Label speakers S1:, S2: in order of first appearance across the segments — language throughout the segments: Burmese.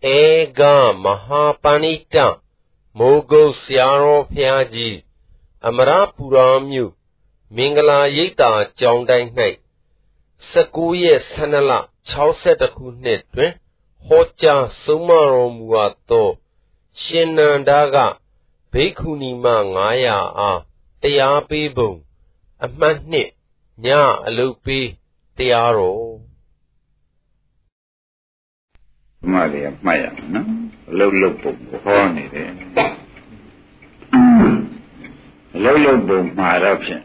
S1: Ega Mahapanita Mogo Siaro Piaji Amarapuramyu Mingala Yita Jongdai Night Sakuye Sanala Chausetakune Hoja Sumaro Muato Shinandaga Bekunima Ngaya Teabibu Amanit Nya Alupi Tearo
S2: Maria Maya, no? Lolo Honey. Lolo Maraption.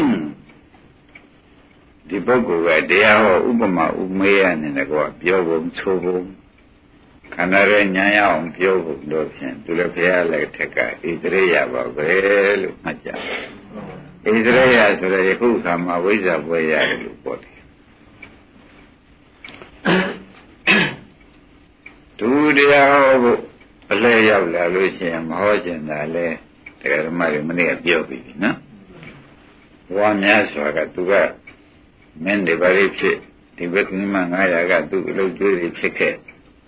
S2: The Bogo where they are Ubama Umayan in the Goa, Biobum, Tobum, Canara Nyaya on Biobum, Doption, to the Pialeteka, Idrea, Babel, Maja. Idrea, so that who come away that way out of the body. To the lay of La Lucia, Mahojan, Ale, the Marimania Biobi, no? One year so I got to go. Men the very cheap, the working man I got to look to the ticket.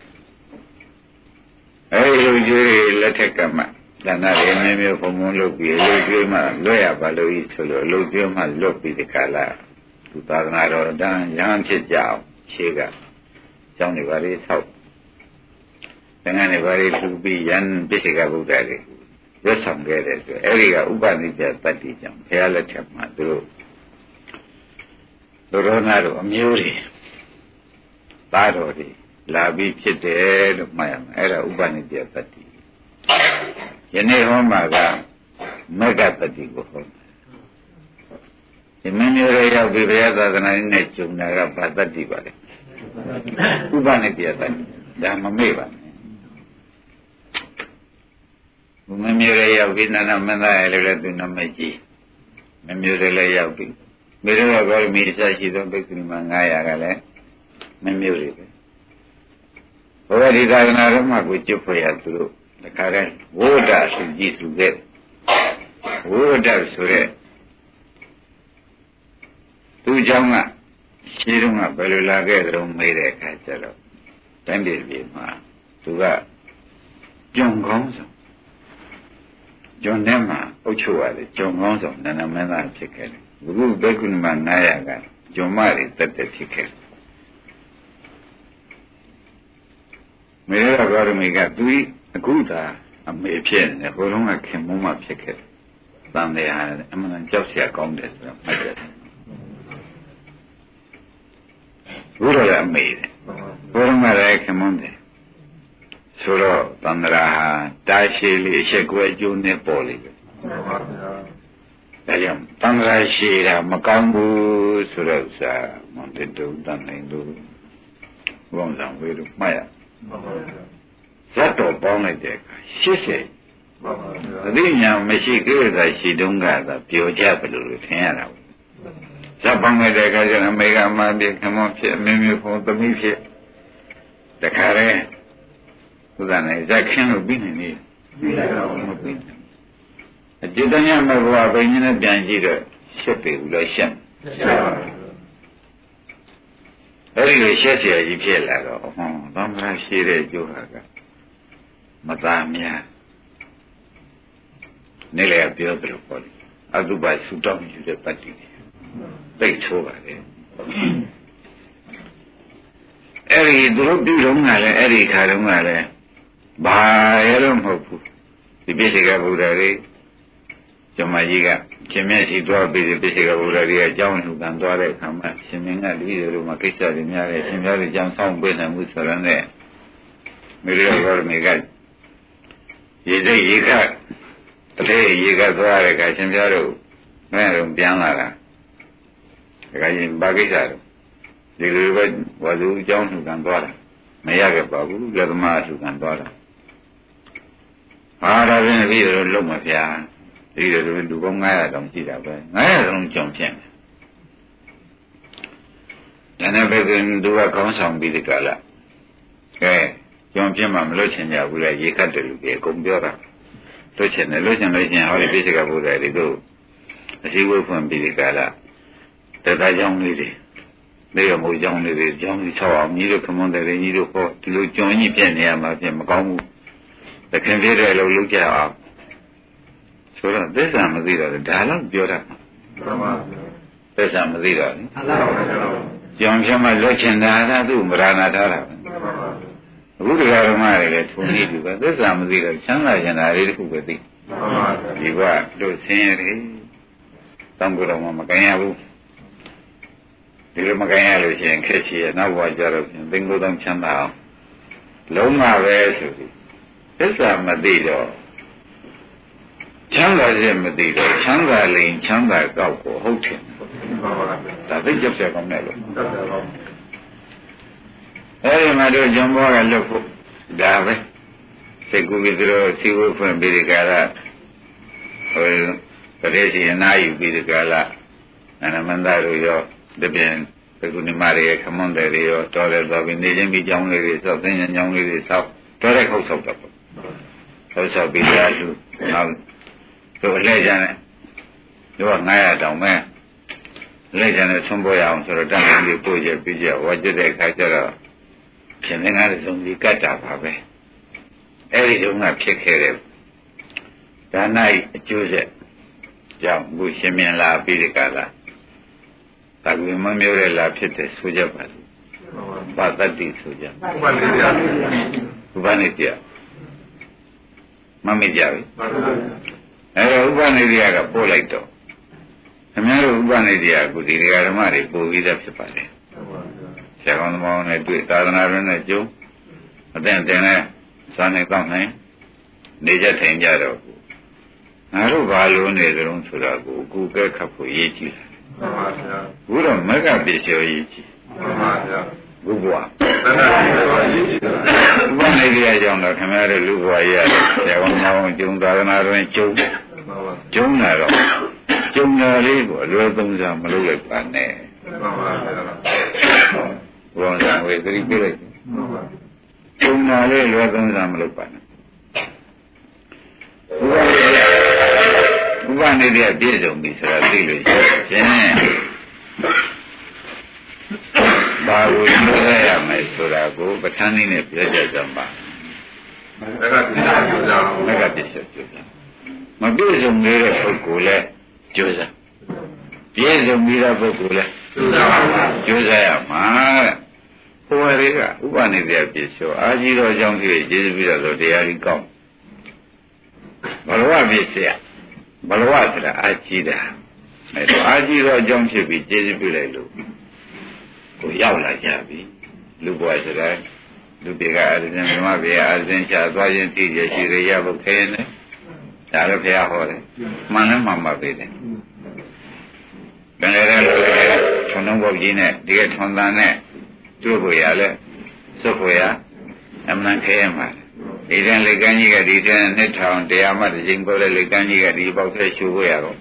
S2: I look to let it come. Then I remember from Moloki, Lugima, Loya Balois, Lugima, Lopi the Kala, 2000 down, Yan Chijao, Shiga, Johnny Valley South. Anybody to be young, Bishika Budari. Just some get it. Area Ubanija Patijam, Pialatam, Dru. Ronado, Muri, Barori, Labi Chite, Mayam, Era Ubanija Pati. Yene Homaga, Mega Patigo home. The many area of the other than I net to Naga Patati Valley. Ubanija Pati, Damameva. Memuraya Vinana Mana Eladunamaji. Memuraya Yabi. Mirror of Misa, she don't pick Mangaya Gale. Memuri. Already got an aroma with you for you to the current. Water should be to get. Water Sure. Two Jama. Shiruma Belula Gedrum made a catcher. Then be ma. To that. John Gonzo. John Nema, Ochoa, John Gonzo, and a man chicken. Guru Bekun Manayaga, John Mari, that the chicken. Mera Gormiga, Dui, a Guda, a Mapian, a Horoma Kimuma chicken. Then they had eminent Josia Condes, Guru made. Horoma Camonde. Solo Tandraha, Dashili, Shekwe June Poli. Tanra Shira, Makambu, Surosa, Montedu, Danlindu, Gonzan, Widow Maya. Sato Bonadek, she said. Adina Meshika, she don't gather, Pio Japalu, Tiana. Sabangadeka, Mega Mandi, come on, Mimi for the Mifi. The Kare. That cannot be in it. A Jidanya Mava, Benina Danjida, Shepi, Lashem. Very Shesia, you feel like, don't have Shire Johaga. Madamia Nelia Piotr Poli. Adubai Sudan, you the party. They told her. Eri, do Eri Karumare. Bayarum Hopu, the Bishika Budari, Jamajiga, Chimesi to be the Bishika Budari, John who can do it, Hama, Siminga, leader of Makisa, the Mary, Simari, Johnson, Benham, with Sarane, Miriam Gormigat. Yika, today Yika Dwaraka, Simjaro, Marum Pianara, Gajin Bagisar, the river was John who can do it. Mayaga Babu, Gadma who can do it. I don't know look my piano. Either do Gongaya don't see that way. I don't jump in. Then I begin do a consum be the color. Okay, jump in, I'm looking at where you can't do a computer. Looking, how the physical would I do. As he will from be the color. That I don't need it. နေရမိုးကြောင်းလေးတွေကြောင်းကြီးဆောက်အောင်ညီတို့ခမွန်တယ်ညီတို့ဟောဒီလိုကြုံကြီးပြည့်နေရမှာပြင်မကောင်းဘူးတခင်ပြည့်တယ်လို့လုပ်ကြအောင်ဆိုတော့သစ္စာမသိတော့ဒါတော့ပြောတာသစ္စာမသိတော့ကြောင်ပြမလွတ်ချင်တာကသူ့မရဏထားတာအခုတရားဓမ္မတွေလည်းထုံနေပြီပဲသစ္စာမသိတော့ချမ်းသာချင်တာလေးတစ်ခုပဲသိဒီကတို့ဆင်းရဲတယ်တောင်းကြတော့မှမကင်ရဘူးဒီလိုမကင်ရလို့ရှိရင်ခက်ချီရနောက်ဘဝကြတော့သင်္ကိုယ်တောင်းချမ်းသာအောင်လုံးဝပဲဆိုပြီးသစ္စာမသိတော့ချမ်းသာခြင်းမသိတော့ချမ်းသာလိမ်ချမ်းသာကောက်ကိုဟုတ်တယ်ဒါသိကြပြကောင်းတယ်လို့အဲဒီမှာတို့ဂျွန်ဘောကလွတ်ဖို့ဒါပဲစိတ်ကူးပြီးတို့စီဝဖွင့်ပြီးဒီကလာဟိုပရိသေအနာယူပြီးဒီကလာအနမန္တတို့ရောတပြန်ဘယ်ကုဏီမတွေခမွန်တယ်တွေရောတော်တယ်တော့ပြီးနေချင်းပြီးကြောင်းလေးတွေစောက်သိဉာဏ်ကြောင်းလေးတွေစောက်တော်တဲ့ခုတ်ဆောက်တော့ဆောက်ပြီးသားလူနောက်တို့အလဲကြတယ်တို့က900တောင်မဲ့လဲကြတယ်ဆွံ့ပေါ်ရအောင်ဆိုတော့တန်ခါလေးပို့ရပြီးကြဝါကျတဲ့ခါကျတော့ရှင်သင်္ကားစုံကြီးကတ်တာပါပဲအဲ့ဒီတုန်းကဖြစ်ခဲ့တဲ့ဒါ၌အကျိုးဆက်ကြောင့်ဘုရှင်မြင်လာပြီးဒီကလာဒါကမမျိုးတဲ့လာဖြစ်တဲ့ဆိုကြပါစို့ဘာတတ္တိဆိုကြဥပနိတ္တမမေ့ကြဘူးအဲ့တော့ဥပနိတ္တကပို့လိုက်တော့ခင်ဗျားတို့ဥပနိတ္တကအခုဒီဓမ္မတွေပို့ပြီးသားဖြစ်ပါလေဆရာကောင်းသမောင်းနဲ့တွေ့သာသနာ့ရင်းနဲ့ကျုံအတဲ့တင်နဲ့စာနေကောင်းနိုင်နေကြထိုင်ကြတော့ငါတို့ဘာလို့နေကြုံဆိုတာကိုအခုကဲခတ်ဖို့ရေးကြည့်တယ်မှန်ပါဗျာဘုရားမကပြေချေရေးကြည့်မှန်ပါဗျာလူဘဝဘုရားနေကြရကြောင်းတော့ခင်ဗျားတို့လူဘဝရဆရာကောင်းသမောင်းကျုံသာသနာ့ရင်းကျုံလာတော့ကျုံလာလေးကိုအလွယ်သုံးစားမလုပ်လိုက်ပါနဲ့မှန်ပါဗျာဘုရားဝေသတိပြလိုက်ကျုံလာလေးလွယ်သုံးစားမလုပ်ပါနဲ့ဥပနိဒေပြည့်စုံပြီဆိုတာသိလို့ရှိရင်ဘာကိုပြောရမလဲဆိုတာကိုပဋ္ဌာန်းနည်းနဲ့ပြောကြကြပါမကပြည့်စုံကြမကပြည့်စုံကြမပြည့်စုံတဲ့ပုဂ္ဂိုလ်လည်းကြိုးစားပြည့်စုံပြီးတဲ့ပုဂ္ဂိုလ်လည်းကြိုးစားရမှာတဲ့ဘုရားတွေကဥပနိဒေပြည့်စုံအာကြီးတော်ကြောင့်ဖြစ်ကျေးဇူးပြီးတော့တရားကြီးကောင်းဘလဝပြည့်စရာဘလဝဆိုတာအာကြီးတာအဲတော့အာကြီးတော့အကြောင်းဖြစ်ပြီးကျေးဇူးပြုလိုက်လို့ကိုရောက်လာကြပြီလူဘဝဆိုတာလူတွေကအာဇင်ဓမ္မဘေအာဇင်ချသွားခြင်းတည်ရရှိရဖို့ခဲနေဒါလည်းဘုရားဟောတယ်မှန်လည်းမှန်ပါပဲတယ်ဘယ်နဲ့လဲထုံလုံးပုတ်ကြီးနဲ့ဒီကထွန်တန်နဲ့တွေ့ဖို့ရလဲစွတ်ဖို့ရအမှန်ခဲရမှာဒီတန်လေကန်းကြီးကဒီတန်နှစ်ထောင်တရားမှတစ်ချိန်ပေါ်တဲ့လေကန်းကြီးကဒီပေါက်ထဲရှူဖို့ရတော့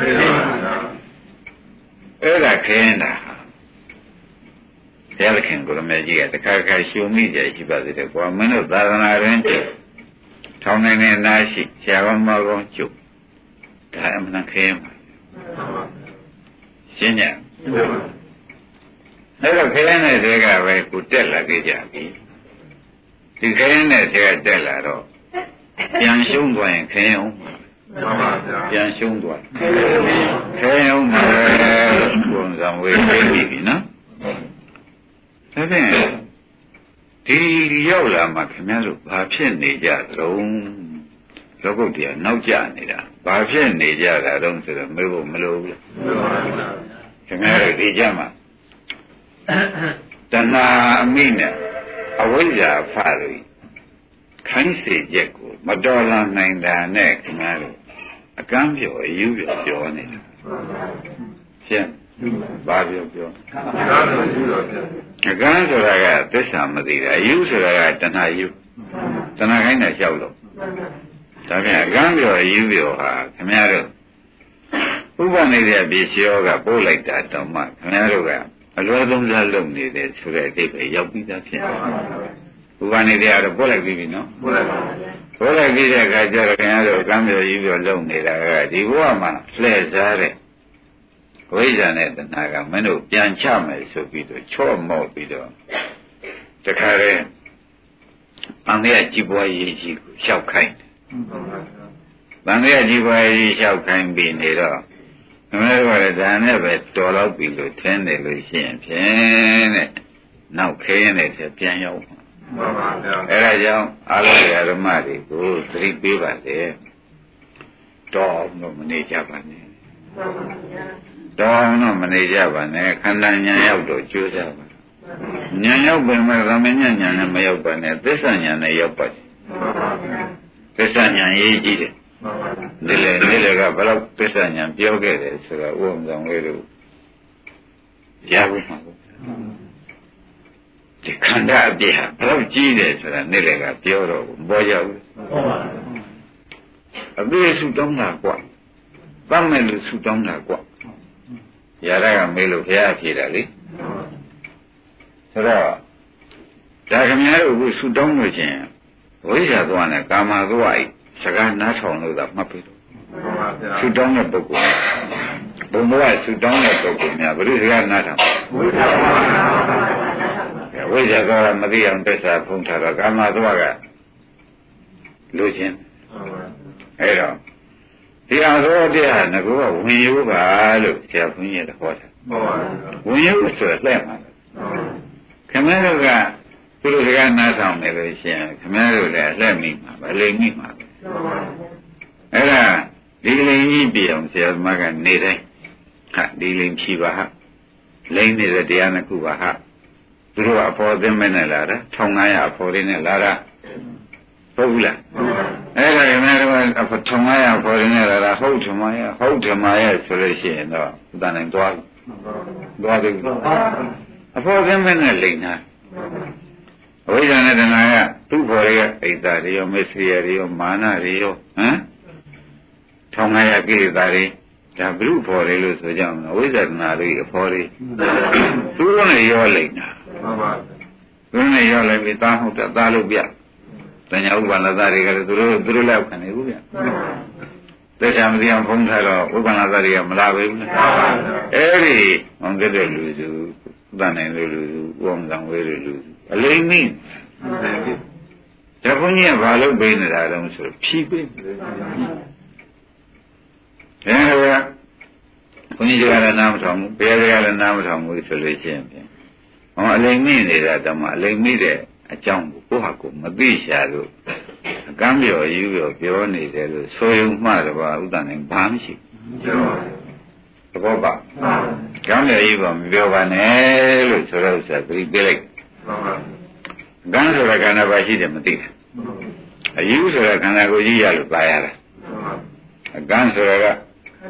S2: အဲ့ဒါခင်းတာဘုရားခင်ကိုရမေကြီးကတခါခါရှူမိကြရှိပါသေးတယ်ကွာမင်းတို့သာသနာ့ရင်းထောင်နိုင်နေနာရှိဆရာကောင်းမကောင်းကျုပ်ဒါအမှန်ခင်းမှာရှင်းညအဲ့တော့ခင်းတဲ့တွေကပဲကိုတက်လာခဲ့ကြပြီဒီခရင်နဲ့တည်းတက်လာတော့ပြန်ရှုံးသွားရင်ခရင်အောင်မှန်ပါဗျာပြန်ရှုံးသွားခရင်အောင်မှဘုံစံဝေးပြီနော်ဒါဖြင့်ဒီရောက်လာမှခင်ဗျားတို့ဘာဖြစ်နေကြသလဲလောကုတ္တရာနောက်ကျနေတာဘာဖြစ်နေကြတာတုံးဆိုတော့မေးဖို့မလိုဘူးလားမှန်ပါဗျာခင်ဗျားတို့ဒီကြမှာတဏှာအမိနဲ့အဝိဇ္ဇာဖလို့ခိုင်းစေချက်ကိုမတော်လာနိုင်တာနဲ့ခင်ဗျားတို့အကမ်းပြောအယူပြောနေတာရှင်းဘာပြောအကမ်းဆိုတာကသစ္စာမသိတာအယူဆိုတာကတဏှာယူတဏှာခိုင်းတာလျှောက်လို့ဒါပြန်အကမ်းပြောအယူပြောဟာခင်ဗျားတို့ဥပနိဒေပြည့်ရောကပို့လိုက်တာတောင်မှခင်ဗျားတို့ကအလွယ်သုံးစားလုပ်နေတယ်ဆိုတဲ့အဓိပ္ပာယ်ရောက်ပြီးသားဖြစ်တယ်။ဥပနိဒေကတော့ပို့လိုက်ပြီနော်။ပို့လိုက်ပြီးတဲ့အခါကျတော့ခင်ဗျားတို့ကံပြောကြီးပြောလုပ်နေတာကဒီဘဝမှာလှည့်စားတဲ့ဝိဇ္ဇာနဲ့တဏှာကမင်းတို့ပြန်ချမယ်ဆိုပြီးတော့ချော့မော့ပြီးတော့တခါတည်းအန္တရာယ်ကြီးပွားရေးကြီးကိုလျှောက်ခိုင်းတယ်။အန္တရာယ်ကြီးပွားရေးလျှောက်ခိုင်းပြီးနေတော့မင်းတို့ကလည်းဒါနဲ့ပဲတော်တော့ပြီလို့ထင်တယ်လို့ရှိရင်ဖြင့်တဲ့နောက်ခဲနဲ့တည်းပြန်ရောက်မှာမှန်ပါဗျာအဲဒါကြောင့်အာလောဓမ္မတွေကိုသတိပေးပါလေတော်တော့မနေကြပါနဲ့မှန်ပါဗျာတော်တော့မနေကြပါနဲ့ခန္ဓာဉာဏ်ရောက်တော့ကြိုးစားပါဉာဏ်ရောက်ပေမဲ့သမဉာဏ်နဲ့မရောက်ပါနဲ့သစ္စာဉာဏ်နဲ့ရောက်ပါတယ်မှန်ပါဗျာသစ္စာဉာဏ်ရေးကြည့်တယ်ဒီလေကဘယ်တော့သစ္စာဉာဏ်ပြောခဲ့တယ်ဆိုတော့ဥပမာလေးတို့ရဘူးမှာဒီခန္ဓာအပြည့်ဟာဘယ်တော့ကြီးတယ်ဆိုတာနေ့လေကပြောတော့ဘောရောက်ဘူးအပြည့်စုတောင်းတာကွာတတ်မဲ့လို့စုတောင်းတာကွာရတာကမေးလို့ဘုရားဖြေတာလေဆိုတော့ဒါခင်ဗျားတို့အခုစုတောင်းလို့ချင်းဝိဇ္ဇာသွားနဲ့ကာမသွားဤစကားနားထောင်လို့သာမှတ်ပြီတော့စုတောင်းတဲ့ပုဂ္ဂိုလ်ဘုံဘဝစုတောင်းတဲ့ပုဂ္ဂိုလ်များဘယ်လိုစကားနားထောင်ဝိဇ္ဇာသွားမသိအောင်တက်စာဖုံးထားတော့ကာမသွားကလူချင်းအဲ့တော့ဒီအသောတရားငကောဝင်ယူပါလို့ဆရာဘုန်းကြီးကဟောတာဝင်ယူဆိုတော့လက်မှာခင်ဗျားတို့ကသူတို့ကနားထောင်နေလို့ရှိရင်ခင်ဗျားတို့လည်းလက်မိမှာပဲလိမ့်မိမှာပဲအဲ့ဒါဒီလိမ့်ကြီးပြအောင်ဆရာသမားကနေတိုင်းဟာဒီလိမ့်ဖြီပါဟာလိမ့်နေတဲ့တရားနှစ်ခုပါဟာသူတို့ကအဖော်သိမဲ့နဲ့လာတာ1500အဖော်လေးနဲ့လာတာဟုတ်ဘူးလားအဲ့ဒါခင်ဗျားတို့က1500အဖော်လေးနဲ့လာတာဟုတ်ထမရဲ့ဆိုလို့ရှိရင်တော့ဥဒ္ဒနိုင်သွားပြီအဖော်သိမဲ့နဲ့လိမ့်တာအဝိဇ္ဇာနဲ့တဏှာကသူ့ဘော်ရဲ့အိတ်သားတွေရောမစ္စရိယတွေရောမာနတွေရော1500ကိလေသာတွေဒါဘုရုဘော်တွေလို့ဆိုကြအောင်အဝိဇ္ဇာတဏှာတွေအဖော်တွေသူတို့နဲ့ရောလိမ့်တာမှန်ပါသူတို့နဲ့ရောလိုက်ပြီးသားဟုတ်တာသားလို့ပြတဏှာဥပ္ပါဒသားတွေကလည်းသူတို့လောက်ခံနေဘူးဗျသေချာမသိအောင်ဖုံးထားတော့ဥပ္ပါဒသားတွေကမလာဘူးလားအဲ့ဒီအောင်တဲ့လူစုတန်နိုင်လူစုဥအောင်ဆောင်ဝဲလူစုအလိမ့်မိဒါဘုန်းကြီးကဘာလို့ပေးနေတာလဲဆိုဖြီးပေးတယ်ဒါကဘုန်းကြီးကလည်းနားမထောင်ဘူးဘယ်ကလည်းနားမထောင်ဘူးဆိုလို့ရှိရင်အလိမ့်မိနေတာတမအလိမ့်မိတဲ့အကြောင်းကိုကိုယ့်ဟာကိုယ်မသိရှာလို့အကမ်းပြော်ယူပြောနေတယ်လို့ဆိုရုံမှတော့ဥဒ္ဒနိုင်ဘာမှမရှိဘူးသဘောပါကြောင်းရည်ပါမပြောပါနဲ့လို့ဆိုတော့ဥစ္စာပြပြလိုက်ကံဆိုတာခန္ဓာပါရှိတယ်မသိဘူးအယူဆိုတာခန္ဓာကိုကြီးရလို့ပါရတာအကံဆိုတာက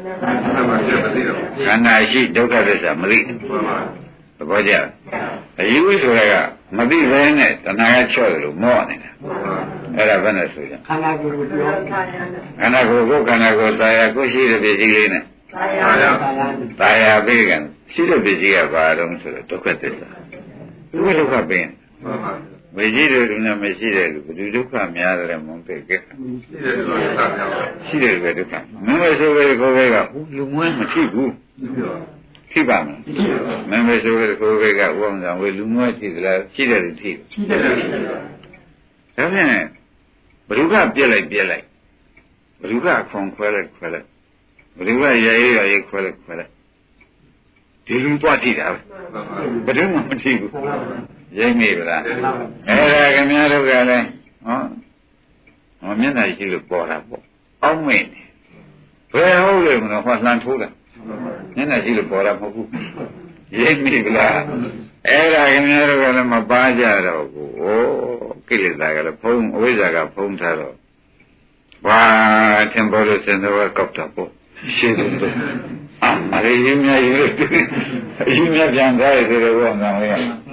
S2: ခန္ဓာရှိဒုက္ခသစ္စာမသိဘူးသဘောကျအယူဆိုတာကမသိဘဲနဲ့တဏှာကချော့တယ်လို့မော့နေတာအဲ့ဒါဘယ်နဲ့ဆိုကြခန္ဓာကိုယ်ပြောခန္ဓာကိုယ်ကိုခန္ဓာကိုယ်တာယာကိုရှိတဲ့ပစ္စည်းလေးနဲ့တာယာပေးကံရှိတဲ့ပစ္စည်းကဘာတော့ဆိုတော့ဒုက္ခသစ္စာဒုက္ခပင်ဝိကြည့်တယ်နဲ့မရှိတဲ့လူဘယ်သူဒုက္ခများတယ်မဟုတ်တဲ့ကဲရှိတယ်ပဲဒုက္ခမင်းမဆိုပဲကိုယ်ပဲကလူမွေးမရှိဘူးရှိပါမလားမင်းမဆိုပဲကိုယ်ပဲကဥအောင်ဆောင်ဝေလူမွေးရှိသလားရှိတယ်လို့ရှိတယ်ဒါဖြင့်ဘဒုက္ခပြက်လိုက်ဘဒုက္ခခွန်ခွဲလိုက်ဘဒုက္ခရရေးခွဲလိုက်ဒီလူသွားကြည့်တာဘယ်သူမှမကြည့်ဘူးရိမ့်မိဗလားအဲ့ဒါခင်ဗျားတို့ကလည်းမျက်နှာရှိလို့ပေါ်တာပေါ့အောက်မိတ်ဘယ်ဟုတ်လဲမလို့ဟောလှန်ထိုးတာမျက်နှာရှိလို့ပေါ်တာမဟုတ်ဘူးရိမ့်မိဗလားအဲ့ဒါခင်ဗျားတို့ကလည်းမပါကြတော့ဘူးဩကိလေသာကလည်းဖုံးအဝိဇ္ဇာကဖုံးထားတော့ဘာသင်္ဘောလို့စင်တော်ကောက်တာပေါ့ရှင်းတယ်အရေရင်းများရေအရင်များပြန်သွားရသေးတယ်ဘောငါလေး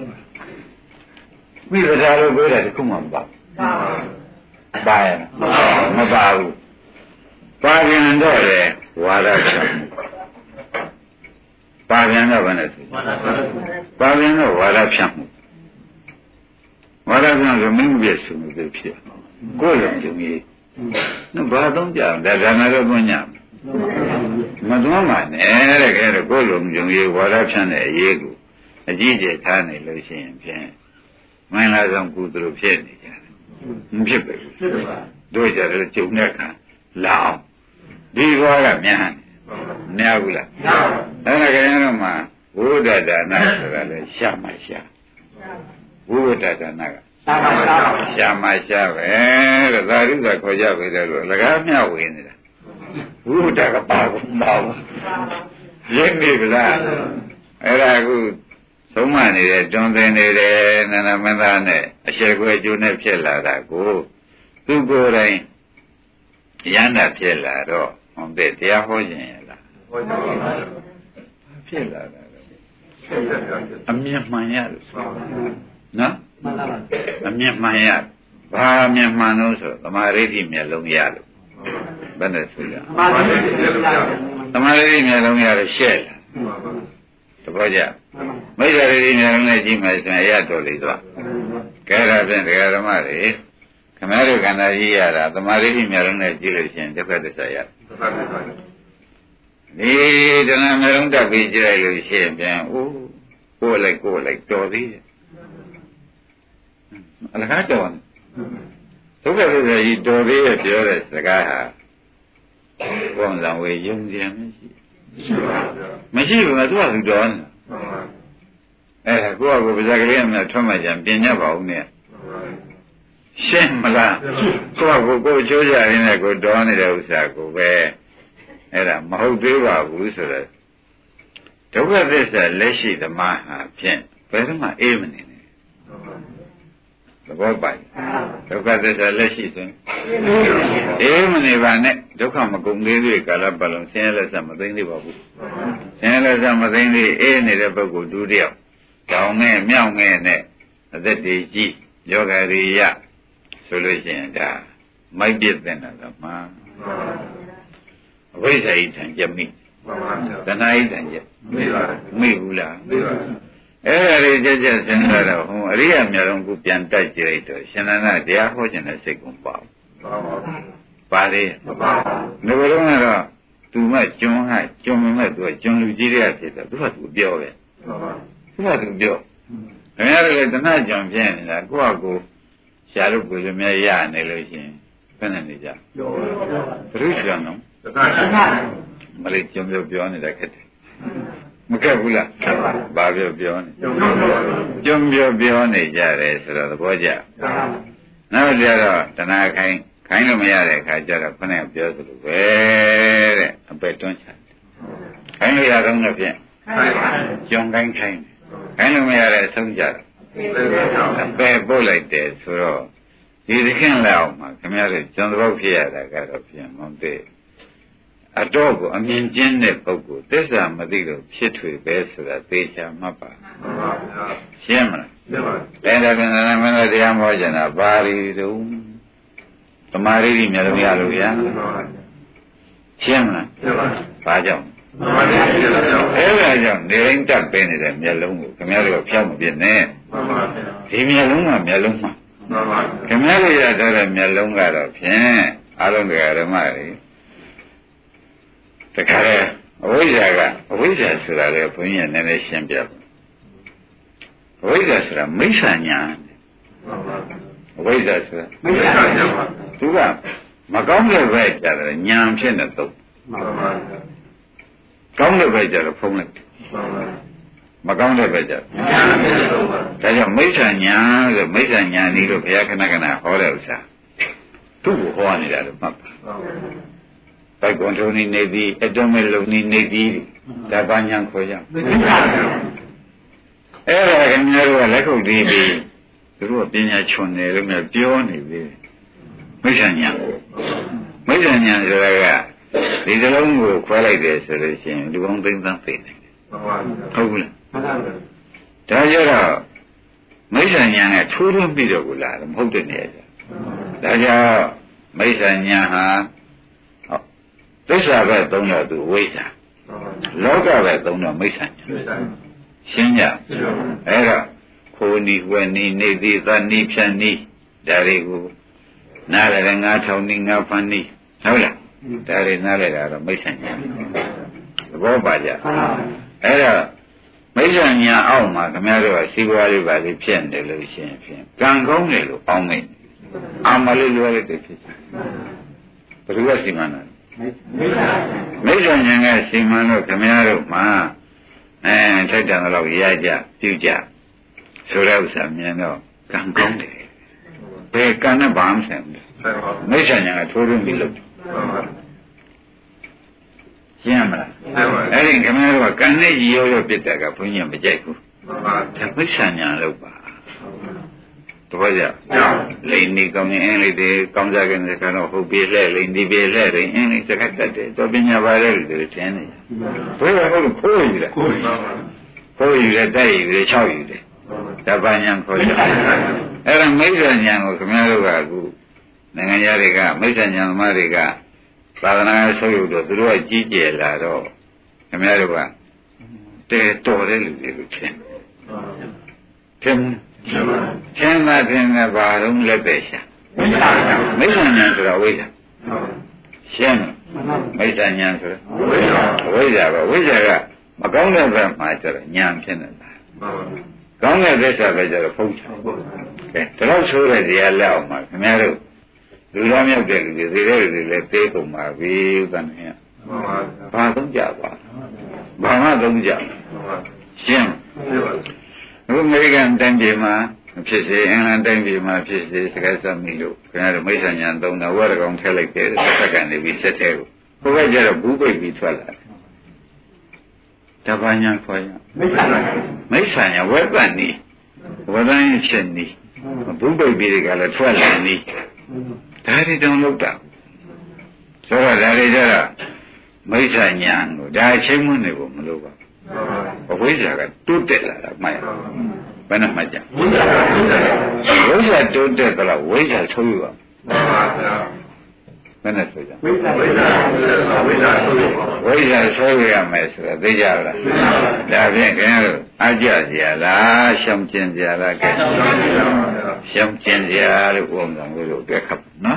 S2: မိဘသားလို့ပြောတယ်တခုမှမပါပါရဲ့မပါဘူးပါပြန်တော့လေဝါဒဖြတ်ပါပြန်တော့ဘယ်နဲ့ဆိုပါပြန်တော့ဝါဒဖြတ်မှုဝါဒဖြတ်ဆိုမင်းပြည့်စုံလို့ဖြစ်ကိုယ်လုံးကြုံကြီးနော်ဘာတော့ကြဒါနာတော့ညမသွားမှနဲ့တဲ့ခဲတော့ကိုယ်လုံးကြုံရေးဝါဒဖြန့်တဲ့အရေးကိုအကြီးကျယ်ထားနေလို့ရှိရင်ဖြင့်မင်္ဂလာဆောင်ကုသလိုဖြစ်နေကြတယ်မဖြစ်ပဲတို့ကြတယ်ကြုံတဲ့အခါလာအောင်ဒီဘောကမြန်မရဘူးလားအဲ့ဒါကြရင်တော့မှဝိဒဒနာဆိုတာလေရှာမှရှာဝိဒဒနာကရှာမှရှာပဲတဲ့သာရုကခေါ်ကြပဲတဲ့လို့လကားမျှဝေနေတာဝိဒကပါဘူးပါဘူးရင်းနေပြီလားအဲ့ဒါအခုသုံးမနေတယ်တွန်းသင်နေတယ်နန္ဒမင်းသားနဲ့အရှက်ကွယ်ကျိုးနဲ့ဖြစ်လာတာကိုသူကိုယ်တိုင်ရဟန္တာဖြစ်လာတော့ဟုတ်တယ်တရားဟောခြင်းရလားဟောခြင်းပါဖြစ်လာတာအမြင်မှန်ရလို့နော်အမြင်မှန်ရဘာအမြင်မှန်လို့ဆိုသမာဓိတိမျက်လုံးရလို့ဘယ်နဲ့ဆိုကြသမာဓိတိမျက်လုံးရလို့ရှက်လာတပည့်ကြမိစ္ဆာရိတိမျက်လုံးနဲ့ကြည့်မှဆိုရင်ရတော်လေသွားကဲဒါဖြင့်တရားဓမ္မတွေခမည်းတော်ခန္ဓာကြီးရတာသမာဓိတိမျက်လုံးနဲ့ကြည့်လို့ရှိရင်တစ်ဖက်တစ်ဆက်ရဒီတဏှာမျက်လုံးတက်ပြီးကြည့်လိုက်လို့ရှိရင်ပြန်ကိုယ်လိုက်တော်သေးတယ်အလကားတော်ဒုက္ခသစ္စာကြီးတော်သေးရဲ့ပြောတဲ့စကားဟာဘုံဆောင်ဝေယုံကြံမရှိဘူးသူကသူတော်နေအဲ့ဒါကိုယ့်အကိုပါဇက်ကလေးနဲ့ထွက်မှကြံပြင်ရပါဦးနဲ့ရှင်းမလားကိုယ့်အကိုချိုးကြရင်းနဲ့ကိုတော်နေတဲ့ဥစ္စာကိုပဲအဲ့ဒါမဟုတ်သေးပါဘူးဆိုတော့ဒုက္ခသစ္စာလက်ရှိသမားဟာဖြင့်ဘယ်တော့မှအေးမနေနဲ့သဘောပိုက်ဒုက္ခသစ္စာလက်ရှိဆိုရင်အေးမနေပါနဲ့ဒုက္ခမကုန်သေးသေးကာလပတ်လုံးဆင်းရဲလက်ဆက်မသိသေးပါဘူးဆင်းရဲလက်ဆက်မသိသေးအေးနေတဲ့ပုဂ္ဂိုလ်ဒုတိယတောင်းနဲ့မြောက်နဲ့နဲ့အသက်တည်ကြီးယောဂရိယဆိုလို့ရှိရင်ဒါမိုက်ပြည့်တဲ့တာမှအဝိဇ္ဇာဤထံကြမိတဏှာဤထံကြမိဘူးလားအဲ့ဒါလေးကြက်ကြက်စဉ်းစားတော့ဟိုအရိယာများလုံးကိုပြန်တိုက်ကြလိုက်တော့ရှင်နန္ဒတရားဟောခြင်းနဲ့စိတ်ကုန်ပါပါလေမပါဘူးငါကတော့သူမကျွန်းမဲ့သူကကျွန်းလူကြီးတွေကဖြစ်တော့သူကသူပြောပဲသူကသူပြောခင်ဗျားတို့လည်းတဏှာကြောင့်ဖြစ်နေတာကိုယ့်အကိုရှားလို့ကိုယ်လည်းများရနေလို့ရှိရင်ဘယ်နဲ့နေကြပြောဘုရားနော်တဏှာမလေးကျွန်းပြောနေတာခက်တယ်မကက်ဘူးလားဘာပြောနေကျွန်းပြောနေကြတယ်ဆိုတော့သဘောကျနောက်ကြတော့တဏှာခိုင်းလို့မရတဲ့အခါကျတော့ခဏပြောသလိုပဲတဲ့အပယ်တွန်းချခိုင်းလို့ရတော့လည်းဖြင့်ကျွန်းခိုင်းလို့မရတဲ့အဆုံးကြတော့အပယ်ပို့လိုက်တယ်ဆိုတော့ဒီသခင်လောက်မှာခင်ဗျားတို့ကျွန်းသဘောဖြစ်ရတာကတော့ဖြင့်မသိအတော့ကိုအမြင်ကျင်းတဲ့ပုဂ္ဂိုလ်သစ္စာမသိလို့ဖြစ်ထွေပဲဆိုတာသေချာမှတ်ပါရှင်းမလားရှင်းပါပြီဒါပြန်လည်းမင်းတို့တရားမောကြတာဘာရီတုံးသမာဓိကြီးများလို့ရလို့ရရှင်းမလားရှင်းပါဘာကြောင့်အဲ့ဒါကြောင့်နေရင်တက်ပေးနေတဲ့မျက်လုံးကိုခင်ဗျားတို့ဖြောက်မပြစ်နဲ့ဒီမျက်လုံးကမျက်လုံးမှခင်ဗျားတို့ရတဲ့မျက်လုံးကတော့ဖြင့်အလုံးတရားဓမ္မတွေတခါလေအဝိဇ္ဇာဆိုတာလေဘုန်းကြီးကနည်းနည်းရှင်းပြပါအဝိဇ္ဇာဆိုတာမိစ္ဆာညာအဝိဇ္ဇာဆိုတာမိစ္ဆာညာပါသူကမကောင်းတဲ့ဘက်ကြတယ်ညာဖြစ်နေတော့ကောင်းတဲ့ဘက်ကြတော့ဖုံးလိုက်မကောင်းတဲ့ဘက်ကြညာဖြစ်နေတော့ဒါကြောင့်မိစ္ဆာညာဆိုမိစ္ဆာညာနည်းလို့ဘုရားခဏခဏဟောတဲ့ဥစ္စာသူ့ကိုဟောနေတာလို့မှတ်ပါဘိုက်ကွန်ထုံနေနေသည်အတုံးမဲ့လုံနေသည်ဒါပါညာခေါ်ကြအဲ့ဒါကများတို့ကလက်ခုပ်တီးပြီးသူတို့ကပညာချွန်တယ်လို့များပြောနေပြီမိစ္ဆာညာဆိုတာကဒီစလုံးကိုခွဲလိုက်တယ်ဆိုလို့ရှိရင်လူပေါင်းသိန်းသန်းသိနေတယ်ဟုတ်ဘူးလားဒါကြတော့မိစ္ဆာညာကထိုးထွင်းပြီးတော့ကိုလာတယ်မဟုတ်တဲ့နေရာကြဒါကြောင့်မိစ္ဆာညာဟာသစ္စာပဲသုံးတော့သူဝိဇ္ဇာလောကပဲသုံးတော့မိစ္ဆာညာရှင်းကြအဲ့တော့ခိုးနီဝဲနီနေသည်သနီဖြန်နီဒါတွေကိုနားလည်းငါထောင်နီငါဖန်နီဟုတ်လားဒါတွေနားလည်းတာတော့မိစ္ဆာညာဘောပါကြအဲ့တော့မိစ္ဆာညာအောက်မှာခင်ဗျားတို့ကစီးပွားလေးပါလေးဖြစ်နေလို့ရှိရင်ဖြင့်ကံကောင်းတယ်လို့အောင်းမိတ်အာမလေးလွယ်လိုက်တယ်ဖြစ်ဘယ်သူကစီမံတယ်မိစ္ဆာညာကစီမံလို့ခင်ဗျားတို့မှာထိုက်တန်တော့ရကြပြုကြဆိုတဲ့ဥစ္စာမြင်တော့ကံကောင်းတယ်ဘယ်ကံနဲ့ဘာမှမဆိုင်ဘူးမိစ္ဆာညာကထိုးရင်းပြီးလို့ရှင်းမလားအဲ့ဒီခင်ဗျားတို့ကကံနဲ့ရည်ရောပြစ်တာကဘုန်းကြီးမကြိုက်ဘူးဒါမိစ္ဆာညာလို့ပါတပည့်ကြလိန်ဒီကောင်းရင်အင်းလေးတွေကောင်းစားကနေကတော့ဟုတ်ပြီလဲလိန်ဒီပြီလဲတယ်အင်းလေးစကားတတ်တယ်တော့ပညာပါတဲ့လူတွေသင်နေဘယ်လိုဟုတ်ခိုးယူတယ်ခိုးယူတယ်တိုက်ယူတယ်၆ယူတယ်တပညာခေါ်ကြအဲ့ဒါမိစ္ဆာညာကိုခင်ဗျားတို့ကအခုနိုင်ငံသားတွေကမိစ္ဆာညာသမားတွေကသာသနာ့ဆုပ်ယုတ်တော့သူတို့ကကြီးကျယ်လာတော့ခင်ဗျားတို့ကတဲတော်တဲ့လူတွေလို့ထင်သာထင်တဲ့ဘာလုံးလက်ပဲရှာမိစ္ဆာညာဆိုတာဝိဇ္ဇာရှင်းမိစ္ဆာညာဆိုတာဝိဇ္ဇာပဲဝိဇ္ဇာကမကောင်းတဲ့ဘက်မှာကျတော့ညာဖြစ်နေတာကောင်းတဲ့ဘက်ပဲကျတော့ဖုံးချကဲဒါတော့ဆိုတဲ့တရားလက်အောင်မှာခင်ဗျားတို့လူတော်မြောက်တဲ့လူတွေသေတဲ့လူတွေလည်းသေးကုန်ပါပြီဥဒ္ဒနာဘာသုံးကြပါဘာမှသုံးကြရှင်းအခုအမေရိကန်တိုင်းပြည်မှာဖြစ်စေအင်္ဂလန်တိုင်းပြည်မှာဖြစ်စေစကားစမိလို့ခင်ဗျားတို့မိစ္ဆာညာသုံးတာဝရကောင်ထည့်လိုက်တယ်စက်ကနေပြီးဆက်ထဲကိုဘုရားကျတော့ဘူးပိတ်ပြီးထွက်လာတယ်တပညာခေါ်ရမိစ္ဆာညာဝက်ပတ်နီဝဒန်းချက်နီဘူးပိတ်ပြီးကလည်းထွက်လာနီဒါတွေတောင်လောက်တာဆိုတော့ဒါတွေကြတော့မိစ္ဆာညာကိုဒါချိန်မွန်းနေဖို့မလိုပါဘူးဝိဇ္ဇာကတိုးတက်လာတာမှတ်ရဘယ်နဲ့မှတ်ကြဝိဇ္ဇာတိုးတက်သလားဝိဇ္ဇာဆိုးရပါဘယ်နဲ့ဆိုကြဝိဇ္ဇာဆိုးရမယ်ဆိုတော့သိကြလားဒါဖြင့်ခင်ဗျားတို့အကြကြလားရှောင်ကျင်ကြလားကဲရှောင်ကျင်ကြလို့ဘုံတော်တို့တွေ့ခပ်နော်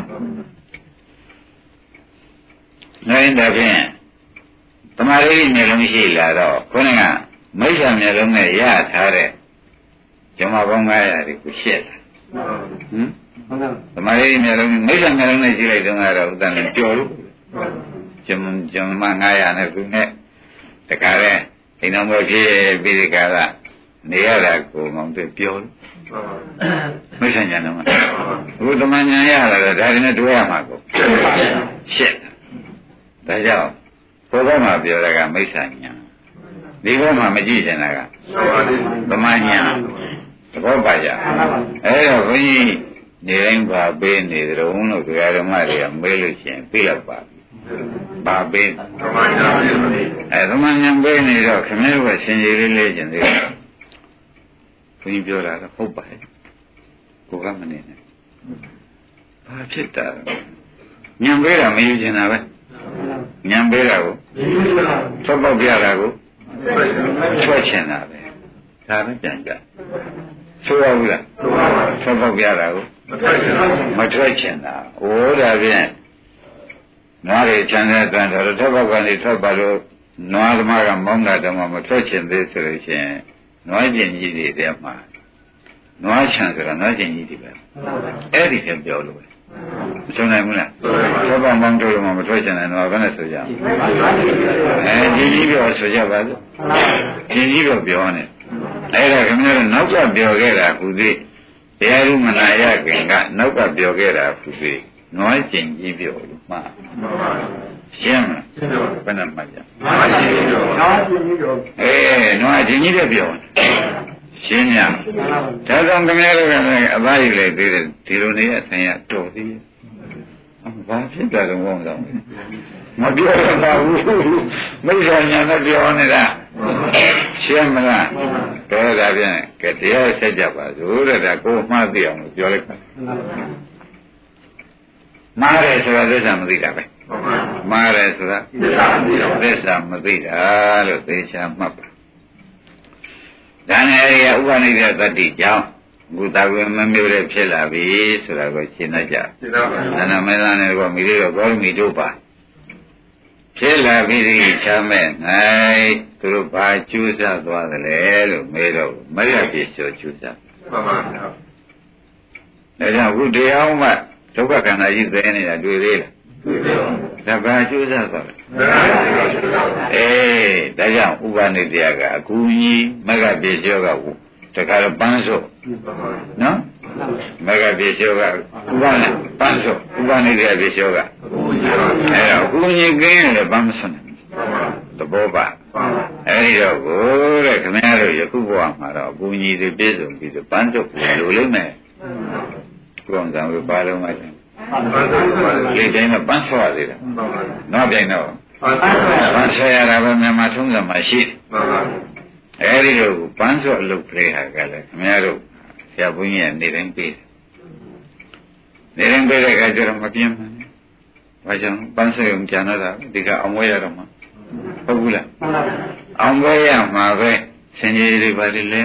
S2: နိုင်တဲ့ဖြင့်တမာရီမျိုးလုံးရှိလာတော့ခေါင်းကမိစ္ဆာမျိုးလုံးနဲ့ရထားတဲ့ဇမပေါင်း900တွေကိုရှက်လာတမာရီမျိုးလုံးမိစ္ဆာမျိုးလုံးနဲ့ရှိလိုက်တော့ကတော့ဥဒ္ဒနာကြော်လို့ဇမ900နဲ့ခုနဲ့တခါလဲအိမ်တော်မျိုးဖြစ်ပြီးဒီကလာနေရတာကိုမောင်တွေ့ပြောလို့မိစ္ဆာညာတော့အခုတမန်ညာရလာတော့ဒါတွေနဲ့တွေ့ရမှာကိုရှက်ဒါကြောင့်ဘုရားမှာပြောတာကမိစ္ဆာညာဒီဘက်မှာမကြည့်ချင်တာကသမညာသဘောပါကြအဲ့တော့ဘုန်းကြီးနေတိုင်းပါပေးနေကြုံလို့ဓမ္မတွေကမေးလို့ရှိရင်ပြလိုက်ပါဘာပေးသမညာသမညာပေးနေတော့ခင်ဗျားတို့ကရှင်ကြီးလေးလေးကျင်သေးတယ်ဘုန်းကြီးပြောတာတော့ဟုတ်ပါတယ်ကိုကမနေနဲ့ဘာဖြစ်တာညံပေးတာမယူချင်တာပဲညံပေးတာကိုထွက်ပေါက်ပြတာကိုထွက်ချင်တာပဲဒါပဲကြံကြဆိုရဘူးလားထွက်ပေါက်ပြတာကိုမထွက်ချင်တာဟိုဒါဖြင့်နွားတွေချမ်းတဲ့တန်တော်ထွက်ပေါက်ကနေထွက်ပါလို့နွားသမားကမောင်းတာတော့မထွက်ချင်သေးဆိုလို့ရှိရင်နွားကျင်ကြီးတွေထဲမှာနွားချမ်းဆိုတာနွားကျင်ကြီးတွေပဲအဲ့ဒီတည်းပြောလို့မဆုံးနိုင်ဘူးလားသောပေါင်းပေါင်းတို့မှမထွက်ချင်တယ်တော့ဘယ်နဲ့ဆိုကြကြီးပြောဆိုကြပါစို့ကြီးတော့ပြောနေအဲ့ဒါခင်ဗျားတို့နောက်ကပြောခဲ့တာခုသိတရားဥမနာရခင်ကနောက်ကပြောခဲ့တာခုသိနွားကျင်ကြီးပြောလို့မှားရှင်းမလားဘယ်နဲ့မှကြနွားကျင်ကြီးပြောနွားကျင်ကြီးပြောနွားကျင်ကြီးတဲ့ပြောရှင်းညဒါကြောင့်ခင်ဗျားတို့ကလည်းအသားရည်လိုက်သေးတယ်ဒီလိုနေရဆိုင်ရတော်သေးဘာဖြစ်ကြတော့ဘုံတော့မပြောရပါဘူးမိစ္ဆာညာနဲ့ပြောနေတာရှင်းမလားတော်တာပြန်ကတရားဆက်ကြပါစို့တဲ့ဒါကိုမှားသိအောင်လို့ပြောလိုက်ပါမှားတယ်ဆိုတာသစ္စာမသိတာပဲမှားတယ်ဆိုတာသစ္စာမသိတာလို့သေချာမှတ်ပါဒါနဲ့အဲဒီဥပနိဒေသတ္တိကြောင့်ဘုသာကွယ်မမျိုးတဲ့ဖြစ်လာပြီဆိုတာကိုရှင်းတတ်ကြ။ဒါနမေသာနဲ့ကမိလေးတော့ဂေါရမီတို့ပါဖြစ်လာပြီးဒီချမ်းမဲ့၌သူတို့ဘာကျူးစားသွားသလဲလို့မေးတော့မရပြည့်ကျော်ကျူးစားမှန်ပါဗျာဒါကြောင့်ဘုရားမှဒုက္ခခန္ဓာကြီးသိနေတာတွေ့သေးလားတွေ့ပါဘူးဒါဘာကျူးစားသွားလဲဒါကြောင့်ဥပနိဒေယကအကူကြီးမဂ္ဂပြည့်ကျော်ကတခါတော့ပန်းစို့နော်မဂ္ဂပြည့်ကျော်ကဥပနိပန်းစို့ဥပနိဒေယပြည့်ကျော်ကအဲ့တော့အကူကြီးကင်းတယ်ပန်းမစွန်းသဘောပါအဲဒီတော့ကိုတဲ့ခင်ဗျားတို့ယခုဘဝမှာတော့အကူကြီးတွေပြည့်စုံပြီးတော့ပန်းစို့လိုလိမ့်မယ်ကိုယ်ကံကိုပါလုံးလိုက်တယ်ဒီတိုင်းတော့ပန်းဆော့ရသေးတယ်နောက်ပြန်တော့ပန်းဆော့ရတာပဲမြန်မာထုံးစံမှာရှိတယ်အဲဒီလိုပန်းဆော့အလုပ်ကလေးဟာကလည်းခင်ဗျားတို့ဆရာဘုန်းကြီးကနေတိုင်းပေးတယ်နေတိုင်းပေးတဲ့အခါကျတော့မပြင်းဘူးဘာကြောင့်ပန်းဆော့ရုံကြံတော့တာဒီကအောင်ဝဲရတော့မှာဟုတ်ဘူးလားအောင်ဝဲရမှာပဲဆင်ကြီးတွေပါလေလဲ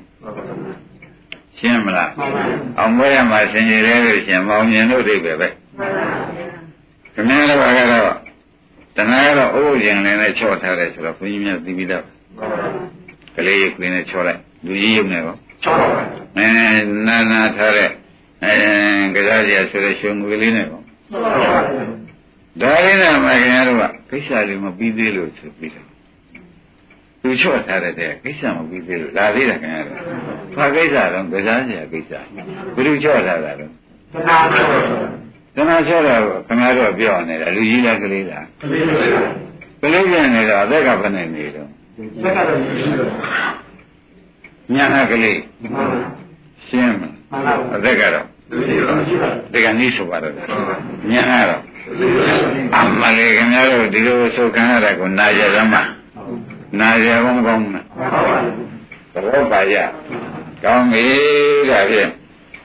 S2: ရှင်းမလားအောင်မွေးရမှာဆင်ကြီးလဲလို့ရှင်မောင်မြင်တို့တွေပဲခင်ဗျားတို့ကတော့တဏှာကတော့အိုးရင်လည်းနဲ့ချော့ထားတယ်ဆိုတော့ဘုန်းကြီးများသိပြီးတော့ကလေးရုပ်ကလေးနဲ့ချော့လိုက်လူကြီးရုပ်နဲ့ရောချော့ပါနာထားတဲ့ကစားစရာဆိုတဲ့ရှင်မူကလေးနဲ့ရောဒါလေးနဲ့မှခင်ဗျားတို့ကကိစ္စလေးမပြီးသေးလို့ဆိုပြီးတော့သူချော့ထားတဲ့ကိစ္စမပြီးသေးလို့လာသေးတာခင်ဗျားတို့ဘာကိစ္စတော့ကစားစရာကိစ္စဘယ်လိုချော့ထားတာလဲတဏှာချော့တာခင်ဗျားတို့ပြောနေတာလူကြီးလားကလေးလားကလေးပြန်နေတော့အသက်ကဘယ်နဲ့နေတော့အသက်ကတော့ရှိတော့ညာကလေးရှင်းမလားအသက်ကတော့ဒီကနေ့ဆိုပါတော့ညာကတော့အမလေးခင်ဗျားတို့ဒီလိုဆိုခံရတာကိုနာကြသမှာနာရကောင်းကောင်းနဲ့သဘောပါရကောင်းပြီဒါဖြင့်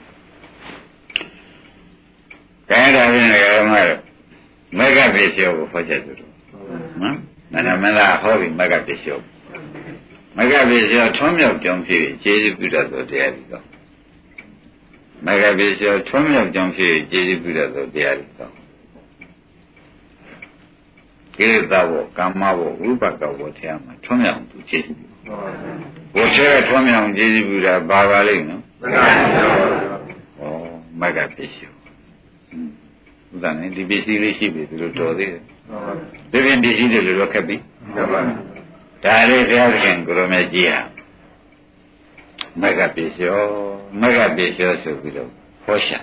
S2: ကဲဒါဖြင့်လည်းမဂ္ဂပစ္စယောကိုဟောချက်သူတို့နော်မန္တဟောပြီမဂ္ဂပစ္စယောမဂ္ဂပစ္စယောထွန်းမြောက်ကြောင်းဖြစ်ကျေးဇူးပြုတတ်သောတရားတွေတော့မဂ္ဂပစ္စယောထွန်းမြောက်ကြောင်းဖြစ်ကျေးဇူးပြုတတ်သောတရားတွေတော့ကိလေသာဘောကာမဘောဝိပဿဘောတရားမှာထွန်းမြောက်သူကျေးဇူးပြုဘုရားထွန်းမြောက်ကျေးဇူးပြုတာဘာပါလိမ့်နော်မဂ္ဂပစ္စယောဥဒ္ဒနဲ့ဒီပစ္စည်းလေးရှိပြီသူတို့တော်သေးတယ်ဒီပြင်ပစ္စည်းတွေလိုတော့ခက်ပြီဒါလေးဘုရားခင်ကိုရမေကြီးဟာမဂ္ဂပစ္စယောဆိုပြီးတော့ဟောရှာ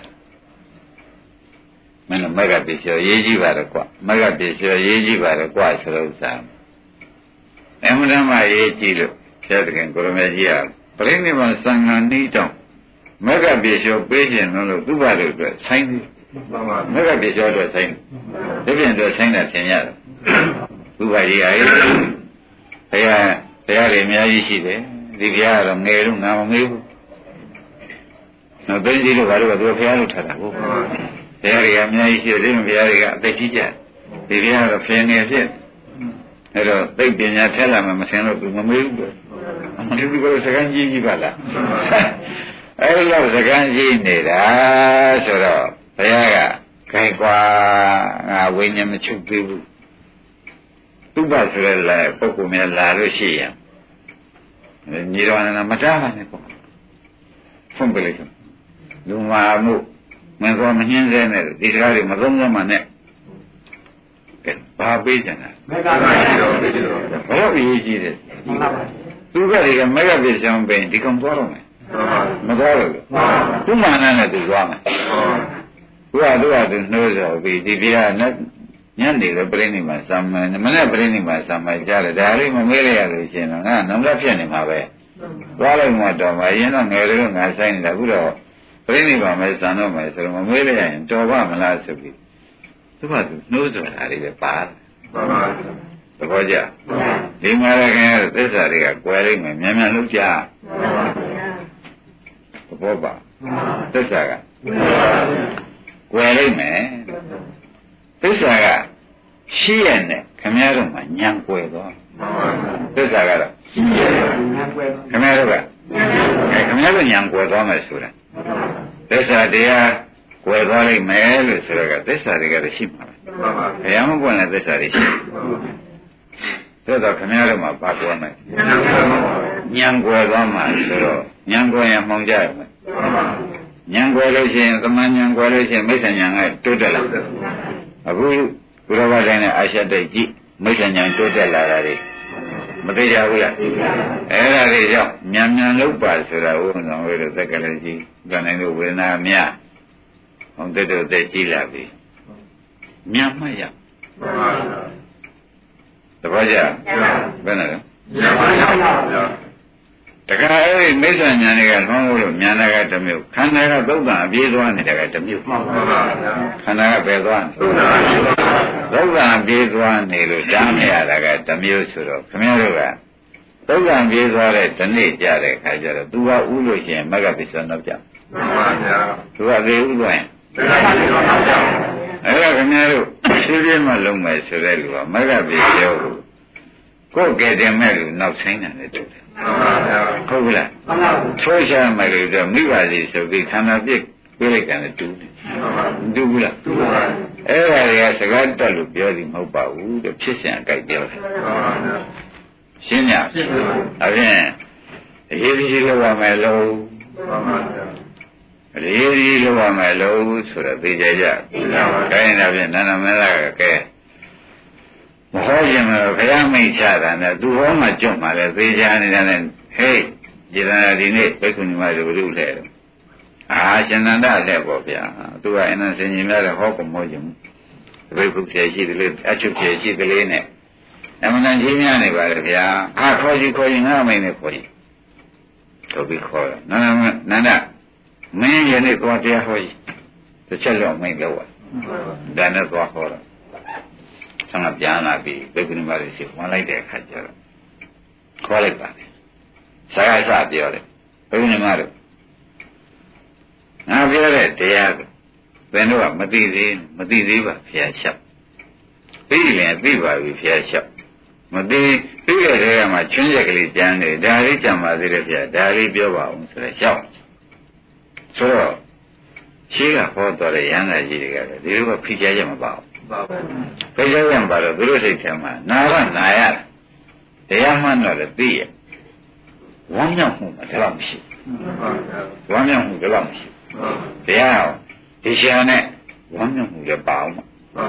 S2: မင်းတို့မဂ္ဂပစ္စယောရေးကြည့်ပါတော့ကွမဂ္ဂပစ္စယောရေးကြည့်ပါတော့ကွဆိုတော့ဥစ္စာအမှန်တမ်းရေးကြည့်လို့ဘုရားခင်ကိုရမေကြီးဟာပြိဋိဘံသံဃာနှီးတောင်းမဂ္ဂပစ္စယောပေးခြင်းလို့သူ့ဘာလို့အတွက်ဆိုင်တယ်မဂ္ဂပစ္စယောအတွက်ဆိုင်ဒီပြင်အတွက်ဆိုင်တာသင်ရတယ်သူ့ဘာကြီးဟာဘုရားတွေအများကြီးရှိတယ်ဒီဘုရားကတော့ငယ်တော့ငါမမေးဘူးနောက်သိကြီးတို့ဘာလို့ကသူဘုရားလို့ထားတာဟုတ်ဘုရားတွေအများကြီးရှိတယ်ဒီဘုရားတွေကအသက်ကြီးကြဒီဘုရားကတော့ဖင်ငယ်ဖြစ်အဲ့တော့သိပညာထက်လာမှမဆင်လို့သူမမေးဘူးအမှန်တကယ်စကားကြီးပါလားအဲ့လိုစကားကြီးနေတာဆိုတော့ဘုရားကခိုင်ကွာငါဝိညာဉ်မချုပ်သေးဘူးသူ့ဘာဆိုရဲလာပုဂ္ဂိုလ်များလာလို့ရှိရင်ညီတော်နာမတားပါနဲ့ပေါ့ဖုန်းပြလိုက်လူမာမှုမင်းကောမနှင်းစဲနဲ့ဒီစကားတွေမသုံးသမှနဲ့ကဲဘာပေးကြတာမဂ္ဂပစ္စယောပေးကြတော့ဘယ်လိုအရေးကြီးတယ်သူကဒီကမဂ္ဂပစ္စယောပေးဒီကောင်သွားတော့မယ်မသွားလို့သူ့မာနနဲ့သူသွားမယ်သူကသူနှိုးစော်ပြီးဒီပြားနဲ့ညနေတော့ပြိဋိမှာစာမမနဲ့ပြိဋိမှာစာမကြားတယ်ဒါလေးမမေးရရလို့ရှင်တော့ငါနံပါတ်ဖြစ်နေမှာပဲသွားလိုက်မှတော့မရင်တော့ငယ်လေးတော့ငါဆိုင်နေတာအခုတော့ပြိဋိမှာမဲစံတော့မယ်ဆိုတော့မမေးလိုက်ရင်တော်ပါမလားဆိုပြီးသူကသူနှိုးစော်တာလေးပဲပါသဘောကျဒီမှာလည်းခင်ဗျားသစ္စာတွေကကွယ်လိုက်မယ်မြန်မြန်လုပ်ကြသဘောပါသစ္စာကကွယ်လိုက်မယ်သစ္စာကရှိရနဲ့ခင်ဗျားတို့မှညံကွယ်သွားသစ္စာကတော့ရှိရညံကွယ်ခင်ဗျားတို့ကခင်ဗျားတို့ညံကွယ်သွားမယ်ဆိုတာသစ္စာတရားကွယ်သွားလိုက်မယ်လို့ဆိုတော့ကသစ္စာတွေကတော့ရှိမှာပဲဘုရားမပွင့်တဲ့သစ္စာတွေရှိတယ်တော့ခင်ဗျားတို့မှာဘာကွာမယ်ဉာဏ်ကွယ်သွားမှာဆိုတော့ဉာဏ်ကွယ်ရင်မှောင်ကြရမယ်ဉာဏ်ကွယ်လို့ရှိရင်သမဉာဏ်ကွယ်လို့ရှိရင်မိစ္ဆာဉာဏ်ကတိုးတက်လာအခုဘုရားဘာတိုင်းနဲ့အာရှတိတ်ကြည့်မိစ္ဆာဉာဏ်တိုးတက်လာတာတွေမသိကြဘူးလားအဲ့ဒါတွေကြောင့်ဉာဏ်ဉာဏ်လောက်ပါဆိုတာဥပ္ပံဝေဒသက်ကလေးကြီးကံနိုင်လို့ဝေဒနာများဟောတဲ့တို့သိကြည့်လာပြီဉာဏ်မှတ်ရသဘောကျဘယ်နဲ့လဲတခါအဲ့ဒီမိစ္ဆာဉာဏ်တွေကလွန်လို့ဉာဏ်ကတစ်မျိုးခန္ဓာကသုတ်တံအပြေးသွားနေတာကတစ်မျိုးခန္ဓာကဘယ်သွားသုတ်တံအပြေးသွားနေလို့ကြားမရတာကတစ်မျိုးဆိုတော့ခင်ဗျားတို့ကသုတ်တံပြေးသွားတဲ့ဒီနေ့ကြတဲ့ခါကျတော့ तू ကဥလို့ရှိရင်မဂ္ဂပစ္စနောပြသူကလေဥသွားရင်အဲ့ဒါခင်ဗျားတို့ရှင်းပြမှလုံးမယ်ဆိုတဲ့လူကမဂ္ဂပစ္စယောကိုယ်ကဲတင်မဲ့လူနောက်ဆိုင်တယ်တူတယ်ဟုတ်ကလားဆိုရှာမယ်လို့တော့မိပါစီဆိုပြီးခန္ဓာပြည့်ပြိလိုက်တယ်တူတယ်တူဘူးလားအဲ့ဒါတွေကစကားတက်လို့ပြောသည်မဟုတ်ပါဘူးတဲ့ဖြစ်စဉ်အကြိုက်ပြောတယ်ရှင်းညအပြင်အရေးကြီးလို့ရမယ်လို့အရေးကြီးလို့ရမယ်လို့ဆိုတော့သိကြကြခိုင်းတာဖြင့်နန္ဒမင်းသားကကဲမဟောခြင်းလို့ဘုရားမိတ်ချတာနဲ့သူဟောမှကျွတ်မှလည်းသေချာနေတာနဲ့ဟေးဒီနေ့ဘိက္ခုနီမတို့ဘုရုလဲတော့ရှင်နန္ဒလဲပေါ့ဗျာသူကအင်းစင်ကြီးများတော့ဟောကုန်မဟုတ်ခြင်းဘိက္ခုဖြည့်ရှိတယ်လေအချုပ်ဖြည့်ရှိတယ်လေနဲ့အမှန်တန်ကြီးများနေပါလေဗျာခေါ်ရင်ငါမိန်နဲ့ခေါ်ရင်တို့ပြီးခေါ်တယ်နန္ဒမင်းရနေတော့တရားဟောကြီးတစ်ချက်တော့မိန်လို့ဒါနဲ့သွားဟောတော့ဆံကပြန်လာပြီးဘိက္ခုနီမတွေရှိဝင်လိုက်တဲ့အခါကျတော့ခေါ်လိုက်ပါတယ်ဆရာကပြောတယ်ဘိက္ခုနီမတို့ငါပြောတဲ့တရားကိုသင်တို့ကမသိသေးပါဖျားလျှောက်သိရင်သိပါပြီဖျားလျှောက်မသိတဲ့ထဲမှာချွင်းချက်ကလေးကျန်တယ်ဒါလေးကြံပါသေးတယ်ဖျားဒါလေးပြောပါအောင်ဆိုတော့လျှောက်ဆိုတော့ရှိကဟောတော်တဲ့ရဟန္တာကြီးတွေကလည်းဒီလိုကဖိချရမှာပါဘူးဖိချရမှာတော့သူတို့စိတ်ထဲမှာနာရတရားမှန်တော့လည်းသိရဝမ်းမြောက်မှုမတော်မရှိဝမ်းမြောက်မှုတော့မရှိတရားဒီရှာနဲ့ဝမ်းမြောက်မှုလည်းပါအောင်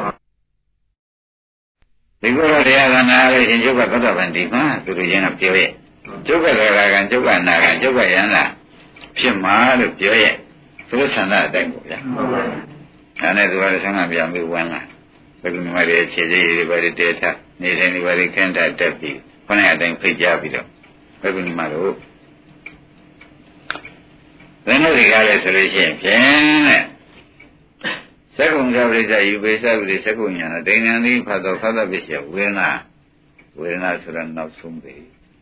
S2: ဒီလိုတရားကနာလို့ရှင်ကျုပ်ကသတ္တဗန္ဒီမှာသူတို့ရင်းကပြောရဲ့ကျုပ်ကလည်းကံကျုပ်ကနာကံကျုပ်ကရဟန္တာဖြစ်မှာလို့ပြောရဲ့သူတို့ဆန္ဒအတိုင်းပေါ့ဗျာဒါနဲ့သူကလည်းဆန္ဒပြန်ပြီးဝင်လာဘယ်လိုမှလည်းခြေသေးတွေပဲတဲထားနေတိုင်းတွေပဲခင်းတာတက်ပြီးခொနဲ့အတိုင်းဖိတ်ကြပြီးတော့ဘယ်လိုမှလို့ဘယ်လိုတွေကလဲဆိုလို့ရှိရင်ဖြင့်တဲ့သက္ကုံသပရိစ္ဆယူပိစ္ဆဝိရိသက္ကုံညာဒိဋ္ဌံတိဖတ်တော်ဖတ်တော်ပစ္စယဝေဒနာဆိုတာနောက်ဆုံးပဲ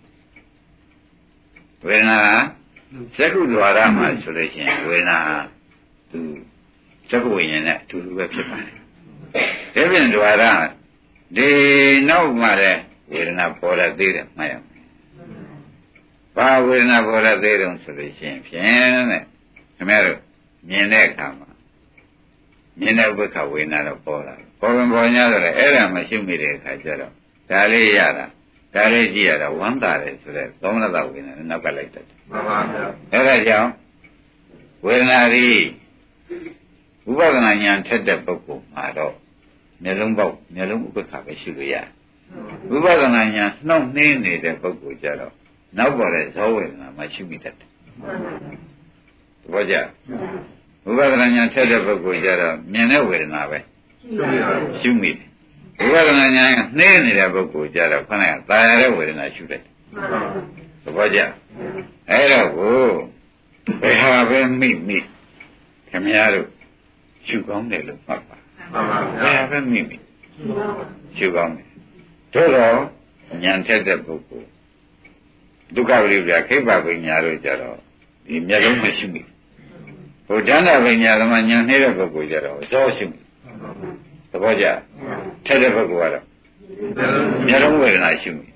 S2: ဝေဒနာသက္ကုဒွါရမှာဆိုလို့ရှိရင်ဝေဒနာသူသက္ကုဝိညာဉ်နဲ့အတူတူပဲဖြစ်ပါတယ်ဒါပြင်ဒွါရဒီနောက်မှာလည်းဝေဒနာပေါ်လာသေးတယ်မှတ်ရမယ်ဘာဝေဒနာပေါ်လာသေးတယ်ဆိုလို့ရှိရင်ဖြင့်တဲ့ခင်ဗျားတို့မြင်တဲ့အခါမှာမြင်တဲ့ဥပ္ပခဝေဒနာတော့ပေါ်လာပေါ်냐ဆိုတော့အဲ့ဒါမရှိမိတဲ့အခါကျတော့ဒါလေးရတာဒါလေးကြည့်ရတာဝမ်းသာတယ်ဆိုတဲ့သောမနတဝေဒနာနောက်ကလိုက်တတ်တယ်မှန်ပါဗျာအဲ့ဒါကြောင့်ဝေဒနာဒီဥပဒနာဉာဏ်ထက်တဲ့ပုဂ္ဂိုလ်မှာတော့မျက်လုံးပေါက်မျက်လုံးဥပ္ပခပဲရှိလို့ရတယ်ဥပဒနာဉာဏ်နှောင့်နှေးနေတဲ့ပုဂ္ဂိုလ်ကြတော့နောက်ပေါ်တဲ့ဇောဝေဒနာမရှိမိတတ်တယ်ဘောကြဥပဒနာဉာဏ်ထက်တဲ့ပုဂ္ဂိုလ်ကြတော့မြင်တဲ့ဝေဒနာပဲရှုမိတယ်ဥပဒနာဉာဏ်ကနှေးနေတဲ့ပုဂ္ဂိုလ်ကြတော့ခဏကသာယာတဲ့ဝေဒနာရှုတယ်သဘောကျအဲ့တော့ကိုဘယ်ဟာပဲမိခင်ဗျားတို့ရှုကောင်းတယ်လို့မှတ်ပါဘယ်ဟာပဲမိရှုကောင်းတယ်တို့တော့ဉာဏ်ထက်တဲ့ပုဂ္ဂိုလ်ဒုက္ခဝိရိယခိဗ္ဗပညာတို့ကြတော့ဒီမျက်လုံးမရှိမိဟိုဒန္တပညာကမှဉာဏ်နေတဲ့ပုဂ္ဂိုလ်ကြတော့ဇောရှိမိသဘောကျထက်တဲ့ပုဂ္ဂိုလ်ကတော့မျက်လုံးဝေဒနာရှိမိ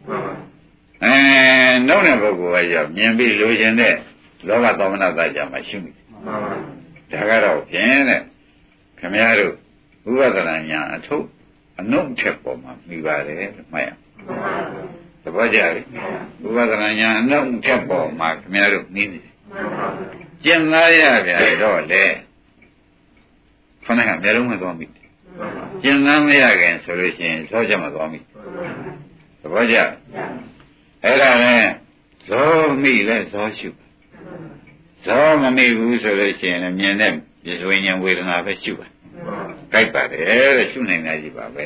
S2: နောက်တဲ့ပုဂ္ဂိုလ်ကကြောင့်မြင်ပြီးလိုချင်တဲ့လောဘသောမနတကြမှာရှိမိဒါကတော့ဖြင့်တဲ့ခမည်းတော်ဥပဒနာညာအထုပ်အနုထက်ပေါ်မှာမိပါတယ်မှတ်ရသဘောကျပြီဥပဒနာညာအနုထက်ပေါ်မှာခင်ဗျားတို့မိနေတယ်ကျင့်သားရပြန်တော့လေခဏကမျက်လုံးမသွားမိကျင့်သားမရခင်ဆိုလို့ရှိရင်သောချက်မသွားမိသဘောကျအဲ့ဒါနဲ့ဇောမိလဲဇောရှုဇောမမိဘူးဆိုလို့ရှိရင်လည်းမြင်တဲ့ပြစ္ဝိညာဉ်ဝေဒနာပဲရှုပါကြိုက်ပါတယ်တဲ့ရှုနိုင်တာကြီးပါပဲ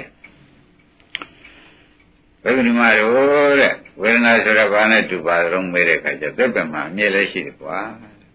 S2: ဘယ်လိုမှတော့တဲ့ဝေဒနာဆိုတော့ဘာနဲ့တူပါတော့မေးတဲ့အခါကျသက်ပံမှာအမြဲလည်းရှိတယ်ကွာ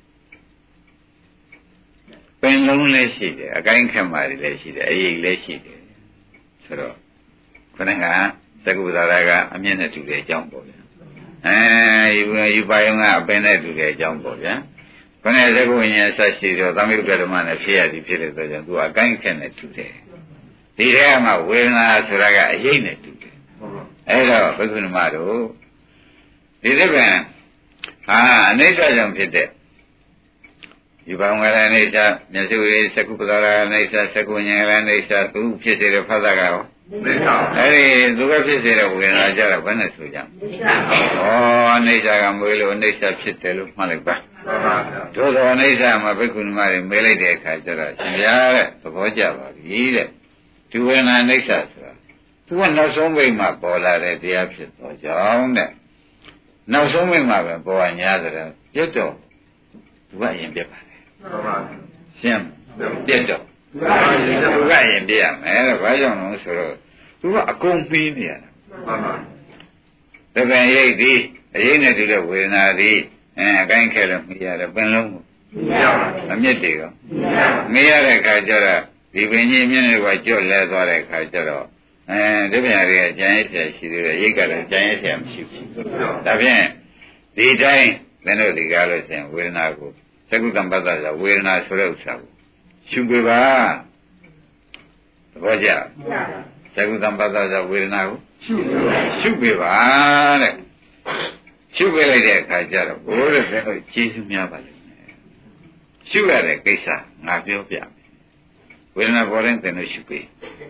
S2: ပင်လုံးလည်းရှိတယ်အကိုင်းခက်မာလည်းရှိတယ်အရေးလည်းရှိတယ်ဆိုတော့ခဏကသက္ကုပ္ပဒါရကအမြဲနဲ့တူတဲ့အကြောင်းပေါ့ဗျာယူပါယုံကအပင်နဲ့တူတဲ့အကြောင်းပေါ့ဗျာခဏသက္ကုဝိညာဉ်ဆက်ရှိတော့သမယုတ္တဓမ္မနဲ့ဖြစ်ရသည်ဖြစ်လို့ဆိုကြသူအကိုင်းခက်နဲ့တူတယ်ဒီထဲမှာဝေဒနာဆိုတာကအရေးနဲ့တူတယ်အဲ့တော့ဘုက္ခုနမတို့ဒီသက်ပံအနိစ္စကြောင့်ဖြစ်တဲ့ယူပါဝေဒနာအိဋ္ဌမျက်စိဝိသက္ကုပ္ပဒါရအိဋ္ဌသက္ကုဉာဏ်အိဋ္ဌသူဖြစ်စေတဲ့ဖတ်တာကရောအဲ့ဒီသူကဖြစ်စေတဲ့ဝေဒနာကြတော့ဘယ်နဲ့ဆိုကြအိဋ္ဌကမွေးလို့အိဋ္ဌဖြစ်တယ်လို့မှတ်လိုက်ပါသို့တော်အိဋ္ဌမှာဘိက္ခုနီမတွေမေးလိုက်တဲ့အခါကျတော့ရှင်ဗျာတဲ့သဘောကျပါပြီတဲ့ဒီဝေဒနာအိဋ္ဌဆိုတာသူကနောက်ဆုံးပိတ်မှာပေါ်လာတဲ့တရားဖြစ်တော့ကြောင်းတဲ့နောက်ဆုံးပိတ်မှာပဲပေါ်ရညာဆိုတော့ပြတ်တော့သူကအရင်ပြတ်ပါတယ်ရှင်းပြတ်တော့သူကရင်ပြရမယ်တဲ့ဘာကြောင့်လဲဆိုတော့သူကအကုန်ပြီးနေရတာတပင်ရိတ်ဒီအရေးနဲ့တူတဲ့ဝေဒနာဒီအကိုင်းခဲလို့မရတယ်ပင်လုံးကိုအမြင့်တေကောမရတဲ့ခါကျတော့ဒီပင်ကြီးမြင့်တွေကကြော့လဲသွားတဲ့ခါကျတော့ဒီပြန်ရည်ကြံရည်ဆရာရှိသေးတယ်ရိတ်ကလည်းကြံရည်ဆရာမရှိဘူးဒါဖြင့်ဒီတိုင်းမင်းတို့ဒီကားလို့ဆိုရင်ဝေဒနာကိုသက္ကုတံပတ္တဆိုဝေဒနာဆိုတဲ့ဥစ္စာကိုရှုပေးပါသဘောကျသက္ကုတံပတ္တဆိုဝေဒနာကိုရှုပေးပါတဲ့ရှုပေးလိုက်တဲ့အခါကျတော့ဘိုးတဲ့ဆင်းလို့ကျေးဇူးများပါလိမ့်မယ်ရှုရတဲ့ကိစ္စငါပြောပြမယ်ဝေဒနာပေါ်တိုင်းသင်လို့ရှုပေး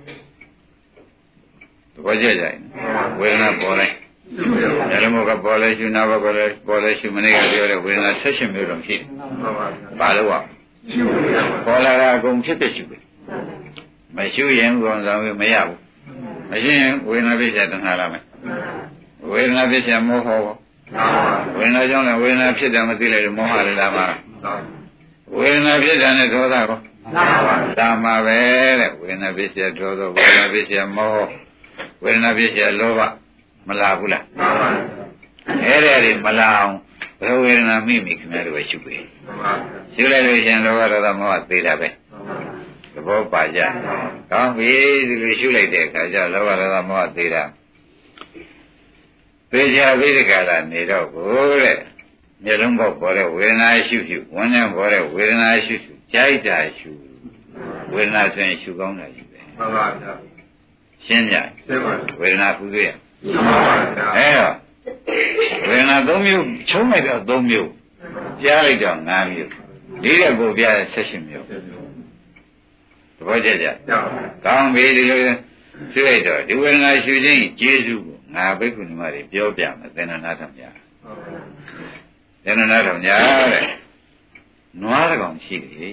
S2: သဘောကျကြရင်ဝေဒနာပေါ်တိုင်းဓမ္မကပေါ်လဲရှုနာဘကလည်းပေါ်လဲရှုမနေ့ကပြောတဲ့ဝေဒနာ16မျိုးတော့ရှိတယ်ဘာလို့ပေါ်လာတာအကုန်ဖြစ်ဖြစ်ရှုပေးမရှုရင်ကောင်းဆောင်မရဘူးမရှင်းရင်ဝေဒနာပြည့်တဲ့တဏှာလာမယ်ဝေဒနာပြည့်တဲ့မောဟဘောဝေဒနာကြောင့်လည်းဝေဒနာဖြစ်တယ်မသိလိုက်လို့မောဟလည်းလာမှာဝေဒနာဖြစ်တယ်နဲ့ဒေါသကောသာမှာပဲတဲ့ဝေဒနာပြည့်တဲ့ဒေါသဝေဒနာပြည့်တဲ့မောဟဝေဒနာပြည့်တဲ့လောဘမလာဘူးလားအဲ့ဒါတွေမလာအောင်ဘယ်ဝေဒနာမိမိခင်ဗျားတို့ပဲရှုပေးရှုလိုက်လို့ရှင်လောဘဒေါသမောဟသိတာပဲသဘောပါကြကောင်းပြီဒီလိုရှုလိုက်တဲ့အခါကျလောဘဒေါသမောဟသိတာသေချာပြီးဒီကလာနေတော့ကိုတဲ့မျက်လုံးပေါက်ပေါ်တဲ့ဝေဒနာရှုရှုဝန်းထဲပေါ်တဲ့ဝေဒနာရှုရှုကြိုက်တာရှုဝေဒနာဆိုရင်ရှုကောင်းတာရှုပဲမှန်ပါဗျာရှင်းကြရှင်းပါဝေဒနာကုသိုလ်ရမှန်ပါဗျာအဲ့တော့ဝေဒနာ3မျိုးချုံးလိုက်တော့3မျိုးကြားလိုက်တော့5မျိုးဒီတဲ့ကိုပြတဲ့16မျိုးသဘောကျကြကောင်းပြီဒီလိုရှုလိုက်တော့ဒီဝေဒနာရှုခြင်းကျေးဇူးကိုငါဘိက္ခုနီမတွေပြောပြမယ်သင်္နနာထောင်ကြသင်္နနာထောင်ကြတဲ့နွားတကောင်ရှိတယ်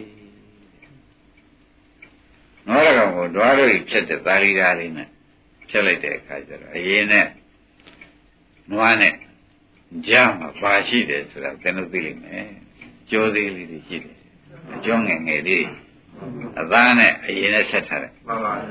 S2: နွားတကောင်ကိုဓွားတို့ဖြတ်တဲ့သာရိဓာလေးနဲ့ဖြတ်လိုက်တဲ့အခါကျတော့အရင်နဲ့နွားနဲ့ကြားမှာပါရှိတယ်ဆိုတာသင်တို့သိလိမ့်မယ်ကြောသေးလေးတွေရှိတယ်အကျောငယ်ငယ်လေးအသားနဲ့အရင်နဲ့ဆက်ထားတယ်မှန်ပါဗျာ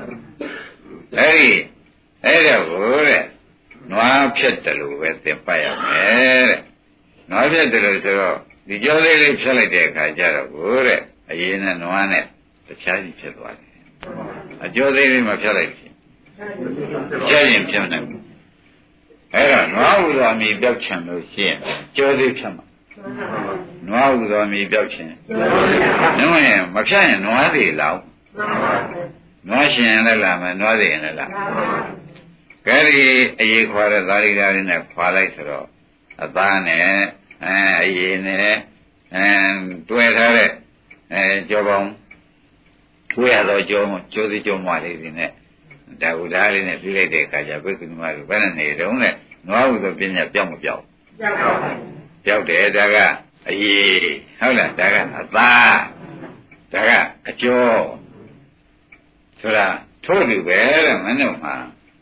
S2: အဲ့ဒါကိုတဲ့နွားဖြတ်တယ်လို့ပဲသင်ပတ်ရမယ်တဲ့နွားဖြတ်တယ်လို့ဆိုတော့ဒီကြောသေးလေးဖြတ်လိုက်တဲ့အခါကျတော့ကိုတဲ့အရင်နဲ့နွားနဲ့တခြားစီဖြစ်သွားတယ်အကျောသေးလေးမဖြတ်လိုက်ဘူးဖြတ်ရင်ဖြတ်နိုင်ဘူးအဲ့တော့နွားဟူသောအမည်ပြောက်ချင်လို့ရှိရင်ကြောသေးဖြတ်မှာနွားဟူသောအမည်ပြောက်ချင်နွားရင်မဖြတ်ရင်နွားတွေလောက်နွားရှင်လည်းလာမယ်နွားတွေလည်းလာကဲဒီအရေးခွာတဲ့သာရိဓာလေးနဲ့ခွာလိုက်ဆိုတော့အသားနဲ့အရေးနဲ့တွဲထားတဲ့ကြောပေါင်းတွဲရတော့ကြောသေးကြောမွားလေးတွေနဲ့ဒါဥဒါလေးနဲ့ပြလိုက်တဲ့အခါကျဘိက္ခုနီမတို့ဘယ်နဲ့နေတုံးလဲနွားဟုသောပညာပြောင်းမပြောင်းပြောက်တယ်ဒါကအရေးဟုတ်လားဒါကအသားဒါကအကျော်ဆိုတာထို့တူပဲတဲ့မင်းတို့မှာ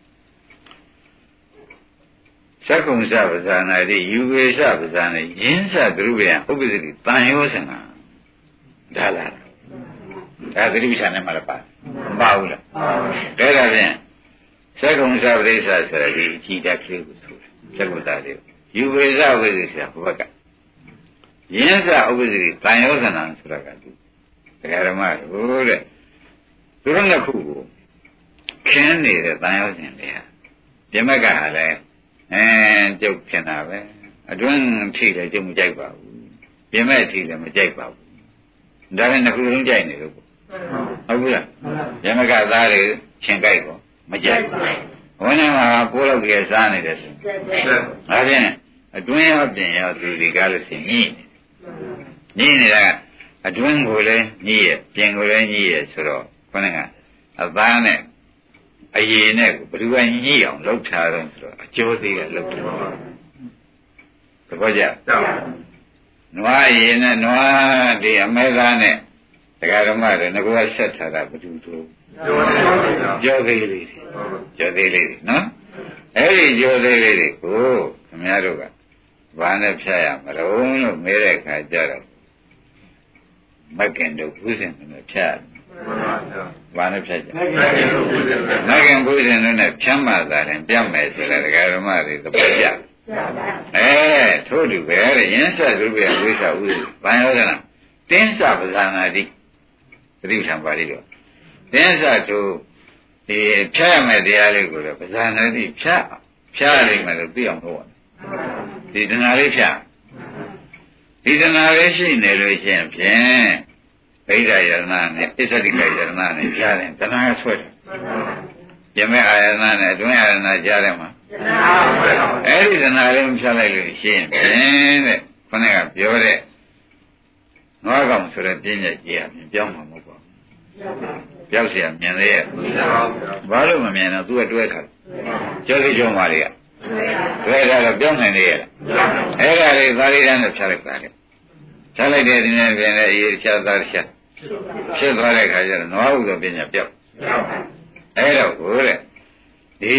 S2: သက္ကုံစပဇာနာတိယူဝေစပဇာနာယင်းစသရုပယဥပ္ပဇ္ဇတိတန်ရောစင်ကဒါလားဒါသတိပဋ္ဌာန်နဲ့မှလည်းပါမပါဘူးလားဒါကြဖြင့်သက္ကုံစပရိစ္ဆဆိုတာဒီအကြည့်တက်ကလေးကိုဆိုသက္ကုတလေးယူဝေစဝိသေဆရာဘုဘကယင်းစဥပ္ပဇ္ဇတိတန်ရောစင်ကဆိုတာကသူတရားဓမ္မတို့တဲ့သူတို့နှစ်ခုကိုခင်းနေတဲ့တန်ရောစင်တွေဟာပြမကဟာလည်းကျုပ်ဖြစ်တာပဲအတွင်းထိလည်းကျုပ်မကြိုက်ပါဘူးပြင်မဲ့ထိလည်းမကြိုက်ပါဘူးဒါနဲ့နှစ်ခုလုံးကြိုက်နေလို့ဟုတ်ဘူးလားပြင်မကသားတွေရှင်ကြိုက်ကောမကြိုက်ဘုန်းကြီးမှာပိုးလောက်ကြီးစားနေတယ်ဆိုဒါဖြင့်အတွင်းရောပြင်ရောသူဒီကားလို့ရှိရင်ညင်းနေတာအတွင်းကိုလည်းညည်းရဲ့ပြင်ကိုလည်းညည်းရဲ့ဆိုတော့ခေါင်းကအသားနဲ့အရေးနဲ့ဘယ်သူကညှိအောင်လှုပ်ထားတော့ဆိုတော့အကျိုးသေးကလှုပ်ထားသဘောကျနွားရည်နဲ့နွားဒီအမဲသားနဲ့တရားဓမ္မတွေငါကဆက်ထားတာဘယ်သူတို့ကြောသေးလေးကြောသေးလေးနော်အဲ့ဒီကြောသေးလေးတွေကိုခင်ဗျားတို့ကဘာနဲ့ဖြတ်ရမလို့လို့မဲတဲ့ခါကြတော့မကင်တို့ဘုရင်နဲ့ဖြတ်ဘာနဲ့ဖြတ်ကြမကင်ဘုရင်နဲ့ဖြတ်မှသာရင်ပြတ်မယ်ဆိုတဲ့ဒကာဓမ္မတွေသဘောကျထို့တူပဲတဲ့ယင်းဆက်သူပြဝိသဥဘာယောဒနာတင်းစပဇာနာတိသတိထံပါဠိတော်တင်းစတို့ဒီဖြတ်ရမယ်တရားလေးကိုလည်းပဇာနာတိဖြတ်လိမ့်မယ်လို့သိအောင်ဟောဒီတဏှာလေးဖြတ်ဒီတဏှာလေးရှိနေလို့ရှိရင်ဖြင့်ဗိဓာယရဏနဲ့ပစ္စတိကယရဏနဲ့ကြားတယ်တဏှာဆွဲတယ်ယမေအာယနာနဲ့အတွင်းအာယနာကြားတယ်မှာအဲ့ဒီတဏှာလေးဖြတ်လိုက်လို့ရှိရင်ဖြင့်တဲ့ခொနဲ့ကပြောတဲ့နွားကောင်ဆိုတဲ့ပြင်းရဲ့ကြီးအမြင်ပြောင်းမှာမဟုတ်ပါဘူးပြောက်เสียမြင်လေရဲ့ဘာလို့မမြင်တော့သူကတွဲခါကျောစိကျောမာလေးကတွဲခါတော့ပြောင်းနိုင်လေရဲ့အဲ့ဒါလေးသာရိတ္တနဲ့ဖြတ်လိုက်တာလေဖြတ်လိုက်တဲ့ဒီနေ့ပြင်လေအေးဖြတ်သားဖြတ်ဖြစ်သွားတဲ့ခါကျတော့နွားဟုသောပညာပြောက်အဲ့တော့ကိုတဲ့ဒီ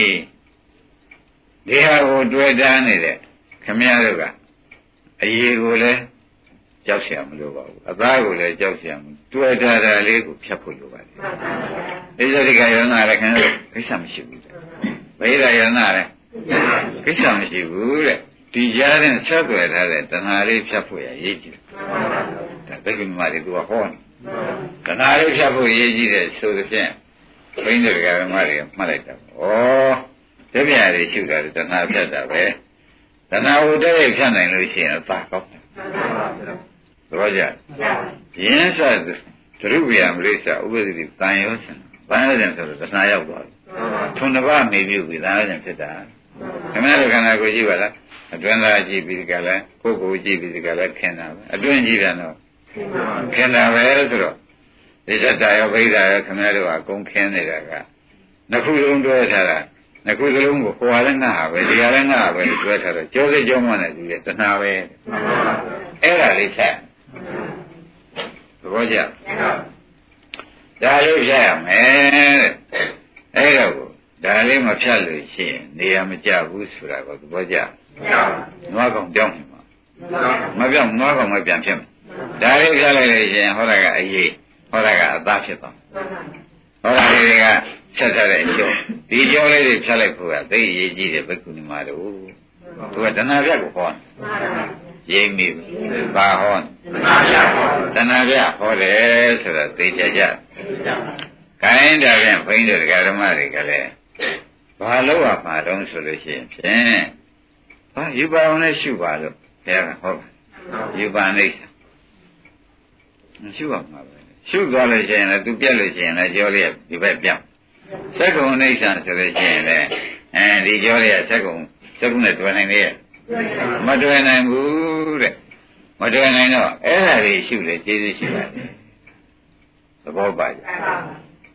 S2: ဟာကိုတွေ့တားနေတဲ့ခမည်းတော်ကအရေးကိုလည်းကြောက်เสียမလို့ပါဘူးအသားကိုလည်းကြောက်เสียမတွေ့တာလေးကိုဖြတ်ဖို့လိုပါတယ်ဣဇရိကယနာလည်းခင်ဗျာကိစ္စမရှိဘူးတဲ့ဗေဒယနာလည်းကိစ္စမရှိဘူးတဲ့ဒီကြားတဲ့ဆက်သွယ်ထားတဲ့တဏှာလေးဖြတ်ဖို့ရရေးကြည့်တယ်ဒါဘယ်လိုမှဒီသူကဟောနေတဏှာလေးဖြတ်ဖို့ရေးကြည့်တဲ့ဆိုသဖြင့်ဘိန်းတွေကဓမ္မတွေမှတ်လိုက်တာဩတပြည့်ရည်ရှုတာတဏှာဖြတ်တာပဲတဏှာကိုတည်းဖြတ်နိုင်လို့ရှိရင်အသာကောင်းတယ်သဘောကျယင်းစသရုပ်ဗျာမရိစ္ဆာဥပ္ပဒိတန်ရောစင်တန်ရောစင်ဆိုတော့တဏှာရောက်သွားပြီထုံတစ်ပါးမေပြုပြီးတန်ရောစင်ဖြစ်တာခင်ဗျားတို့ခန္ဓာကိုယ်ကြည့်ပါလားအတွင်းသားကြည့်ပြီးကြလဲကိုယ်ကိုကြည့်ပြီးကြလဲခင်တာပဲအတွင်းကြည့်တယ်တော့ခင်တာပဲဆိုတော့ဒီသတ္တရောဗိဓာရောခင်ဗျားတို့ကအကုန်ခင်းနေတာကနှစ်ခုလုံးတွဲထားတာနှစ်ခုလုံးကိုဟိုဟာလည်းငါဟာပဲဒီဟာလည်းငါဟာပဲတွဲထားတော့ကြောစိကြောမနဲ့ဒီတဏှာပဲအဲ့ဒါလေးဖြတ်သဘောကျဒါလေးဖြတ်ရမယ်တဲ့အဲ့တော့ဒါလေးမဖြတ်လို့ရှိရင်နေရာမကျဘူးဆိုတာကိုသဘောကျနွားကောင်ကြောင်းနေမှာမပြောင်းနွားကောင်မပြန်ဖြစ်မှာဒါလေးဖြတ်လိုက်လို့ရှိရင်ဟောတာကအရေးဟောတာကအသားဖြစ်သွားဟောတာတွေကဆက်ထားတဲ့အကျိုးဒီကျိုးလေးတွေဖြတ်လိုက်ဖို့ကသိအရေးကြီးတယ်ဘိက္ခုနီမတို့သူကတဏှာပြတ်ကိုဟောရိပ်မိဘာဟောတဏှာပြဟောတယ်ဆိုတာသိကြကြခိုင်းတာဖြင့်ဘိန်းတို့ဓမ္မတွေကလည်းဘာလို့ရမှာတုံးဆိုလို့ရှိရင်ဖြင့်ဟာယူပါအောင်နဲ့ရှုပါလို့ဘုရားကဟောယူပါနေရှုရမှာပဲရှုသွားလို့ရှိရင်လည်းသူပြက်လို့ရှိရင်လည်းကြောလေးဒီဘက်ပြောင်းသက္ကုံအိဋ္ဌံဆိုလို့ရှိရင်လည်းဒီကြောလေးကသက္ကုံနဲ့တွေ့နိုင်လေမတွေ့နိုင်ဘူးတဲ့မတွေ့နိုင်တော့အဲ့ဒါလေးရှုလေကျေးဇူးရှိပါတယ်သဘောပါကြ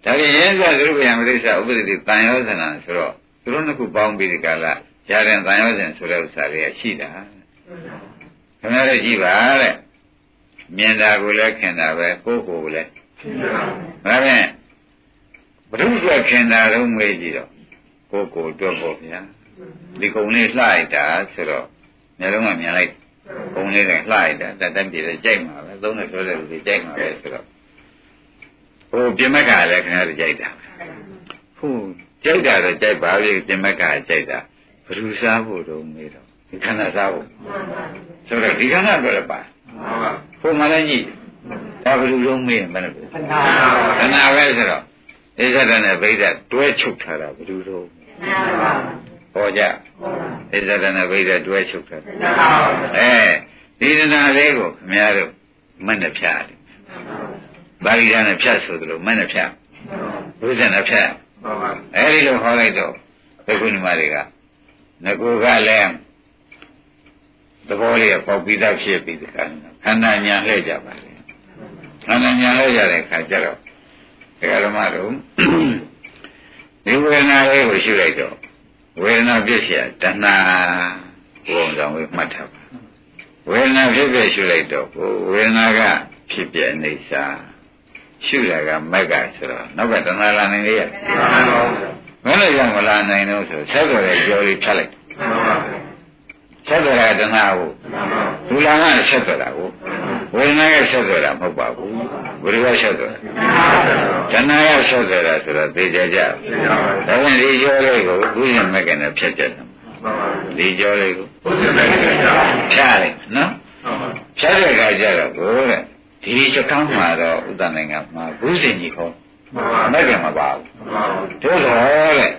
S2: ဒါပြင်ရင်းစားသူတို့ဗျာမသိစ္စာဥပဒတိတန်ရောဇနာဆိုတော့သူတို့နှစ်ခုပေါင်းပြီးဒီကလာရတဲ့တန်ရောဇဉ်ဆိုတဲ့ဥစ္စာတွေကရှိတာခင်ဗျားတို့ကြည့်ပါတဲ့မြင်တာကိုလည်းခင်တာပဲကိုယ်ကိုယ်လည်းခင်တာဒါဖြင့်ဘုရုကခင်တာတော့မေးကြည့်တော့ကိုယ်ကိုယ်တော့ပေါ့ဗျာဒီကုံလေးလှလိုက်တာဆိုတော့မျက်လုံးကမြင်လိုက်ကုံလေးကလှလိုက်တာတတ်ပြည့်ကြိုက်မှာပဲသုံးနဲ့ပြောတဲ့လူတွေကြိုက်မှာပဲဆိုတော့ဟိုပြမက်ကလည်းခင်ဗျားတို့ကြိုက်တာဟုတ်ကြိုက်တာတော့ကြိုက်ပါပြီပြမက်ကကြိုက်တာဘုရုစားဖို့တော့မေးတော့ဒီခန္ဓာစားဖို့ဆိုတော့ဒီခန္ဓာတော့လည်းပါဟိုမှလည်းကြည့်ဒါဘုရုလုံးမေးရင်မလို့ခန္ဓာပဲဆိုတော့ဣဇဒနဲ့ဗိဓတွဲချုပ်ထားတာဘုရုလုံးဟောကြဣဇဒနဲ့ဗိဓတွဲချုပ်ထားအဲဒီဒနာလေးကိုခင်ဗျားတို့မနဲ့ဖြတ်တယ်ပါဠိဓာတ်နဲ့ဖြတ်ဆိုသလိုမနဲ့ဖြတ်ဘုဇင်နဲ့ဖြတ်အဲဒီလိုဟောလိုက်တော့ဘိက္ခုနီမတွေကငကိုကလည်းသဘောလေးပေါက်ပြီးသားဖြစ်ပြီးတခါခန္ဓာညာလှည့်ကြပါလေခန္ဓာညာလှည့်ကြတဲ့အခါကျတော့ဒကာဓမ္မတို့ဒီဝေဒနာလေးကိုရှုလိုက်တော့ဝေဒနာဖြစ်เสียတဏှာဘုံဆောင်ဝေမှတ်ထားပါဝေဒနာဖြစ်ဖြစ်ရှုလိုက်တော့ဝေဒနာကဖြစ်ပြအိဋ္ဌာရှုတာကမက်ကဆိုတော့နောက်ကတဏှာလာနိုင်လေရမလို့ကြောင့်မလာနိုင်တော့ဆိုဆက်တော်ရဲ့ကြော်လေးဖြတ်လိုက်ဆက်တော်ကတဏှာကိုဒုလာကဆက်တော်တာကိုဝေဒနာကဆက်တော်တာမဟုတ်ပါဘူးဘယ်လိုဆက်တော်လဲတဏှာကဆက်တော်တာဆိုတော့သိကြကြဒါဝင်ဒီကြော်လေးကိုဘုရင်မက်ကနဲ့ဖြတ်ကြတယ်ဒီကြော်လေးကိုဘုရင်မက်ကနဲ့ဖြတ်လိုက်နော်ဖြတ်တဲ့အခါကျတော့ကိုတဲ့ဒီစကမ်းမှာတော့ဥဒ္ဒနိုင်ငံမှာဘုဇင်ကြီးခေါ်မက်ကမပါဘူးတို့တော့တဲ့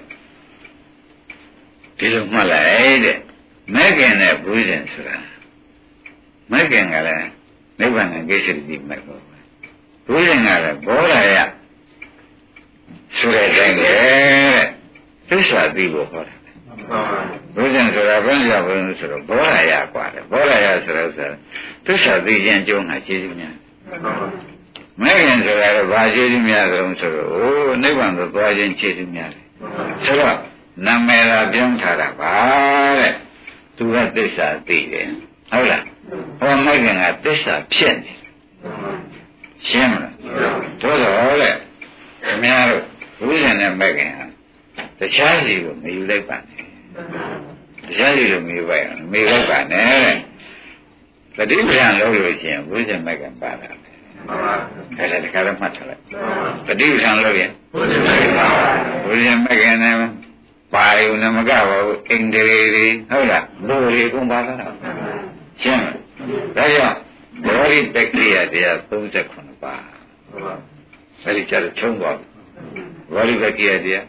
S2: ဒီလိုမှတ်လိုက်တဲ့မက်ကနဲ့ဘုဇင်ဆိုတာမက်ကကလည်းနိဗ္ဗာန်ကိစ္စတိမက်ပေါ့ဘုဇင်ကလည်းဘောရယဆိုတဲ့အတိုင်းပဲသစ္စာသိဖို့ဟောတယ်ဘုဇင်ဆိုတာဘယ်လိုဘုဇင်ဆိုတော့ဘောရယกว่าတယ်ဘောရယဆိုတော့သစ္စာသိခြင်းအကျိုးငါရှိသေးများမဂ္ဂင်ဆိုတာတော့ဘာခြေသူများကြုံဆိုတော့အိုးနိဗ္ဗာန်ကိုသွားခြင်းခြေသူများတယ်ဆိုတော့နာမည်သာပြောင်းထားတာပါတဲ့သူကသစ္စာသိတယ်ဟုတ်လားဟောမဂ္ဂင်ကသစ္စာဖြစ်နေရှင်းမလားတို့တော့လေခင်ဗျားတို့ဘုရားနဲ့မဂ္ဂင်ဟာတခြားစီကိုမယူလိုက်ပါနဲ့တခြားစီကိုမယူပါနဲ့မေလိုက်ပါနဲ့တတိပ္ပံလို့လို့ရှိရင်ဘုရားမဂ္ဂင်ပါတာအဲ့ဒါတခါတော့မှတ်ထားလိုက်ပฏิပ္ပံလို့ရင်ဘုရားမဂ္ဂင်နဲ့ပါယုံနဲ့မကပါဘူးအိန္ဒြေတွေဟုတ်လားလူတွေကုန်ပါလားရှင်းလားဒါကြောင့်ဘောရိတက္ကိယတရား39ပါအဲ့ဒီကြတော့ချုံသွားပြီဘောရိတက္ကိယတရား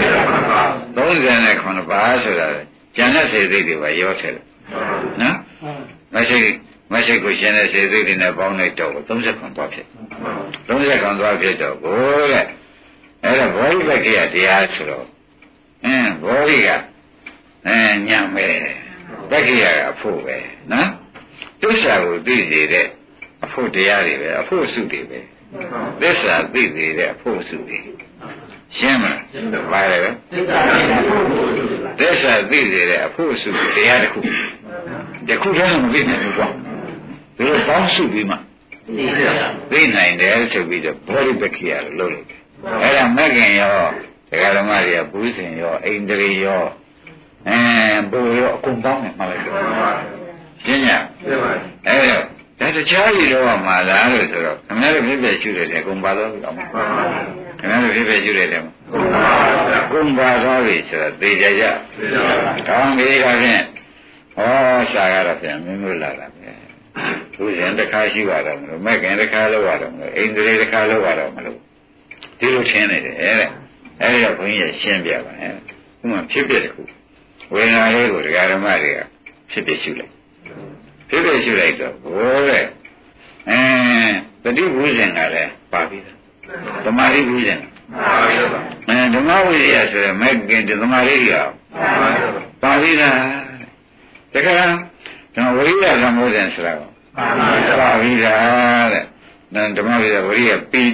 S2: 39ပါဆိုတာကျန်တဲ့စေစိတ်တွေပါရောထဲတယ်နော်မရှိကိုရှင်းတဲ့စေစိတ်တွေနဲ့ပေါင်းလိုက်တော့39သွားဖြစ်39သွားဖြစ်တော့ကိုတဲ့အဲ့ဒါဘောရိတက္ကိယတရားဆိုတော့ဘောရိကညံပဲတက္ကိယကအဖို့ပဲနော်သစ္စာကိုသိစေတဲ့အဖို့တရားတွေပဲအဖို့စုတွေပဲသစ္စာသိစေတဲ့အဖို့စုတွေရှင်းမလားပါလေပဲသစ္စာသိစေတဲ့အဖို့စုတရားတစ်ခုတခုတည်းမသိနိုင်ဘူးကွာဒီလိုပေါင်းစုပြီးမှသိနိုင်တယ်ဆိုပြီးတော့ဘောရိပက္ခိယလို့လုပ်လိုက်တယ်အဲ့ဒါမဂ္ဂင်ရောဒကာဓမ္မတွေကဘုဇင်ရောအိန္ဒြေရောဘိုလ်ရောအကုန်ပေါင်းနေမှလိုက်တော့ရှင်းညအဲ့တော့ဒါတခြားကြီးတော့မှလားလို့ဆိုတော့ခင်ဗျားတို့ဖြစ်ဖြစ်ရှုတယ်အကုန်ပါတော့ဘူးတော့ခင်ဗျားတို့ဖြစ်ဖြစ်ရှုတယ်အကုန်ပါတော့ပြီဆိုတော့သိကြကြကောင်းပြီဒါဖြင့်ဟောရှာရတော့ပြန်မင်းတို့လာတာပဲဘုရင်တစ်ခါရှိရတော့မလို့မဂ္ဂင်တစ်ခါလောက်ရတော့မလို့အိန္ဒြေတစ်ခါလောက်ရတော့မလို့ဒီလိုရှင်းနေတယ်တဲ့အဲဒီတော့ဘုန်းကြီးရှင်းပြပါနဲ့ဥမာဖြစ်ဖြစ်တစ်ခုဝေဒနာလေးကိုဒကာဓမ္မတွေကဖြစ်ဖြစ်ရှုလိုက်ဖြစ်ဖြစ်ရှုလိုက်တော့ဘိုးတဲ့ပฏิဘုဇင်ကလည်းပါပြီသမာဓိဘုဇင်ဓမ္မဝိရိယဆိုရယ်မဲ့ကင်သမာဓိရောပါပြီလားတခါတော့ဝိရိယသမောဇင်ဆိုတာပါပြီလားတဲ့ဓမ္မဝိရိယဝိရိယပီတိ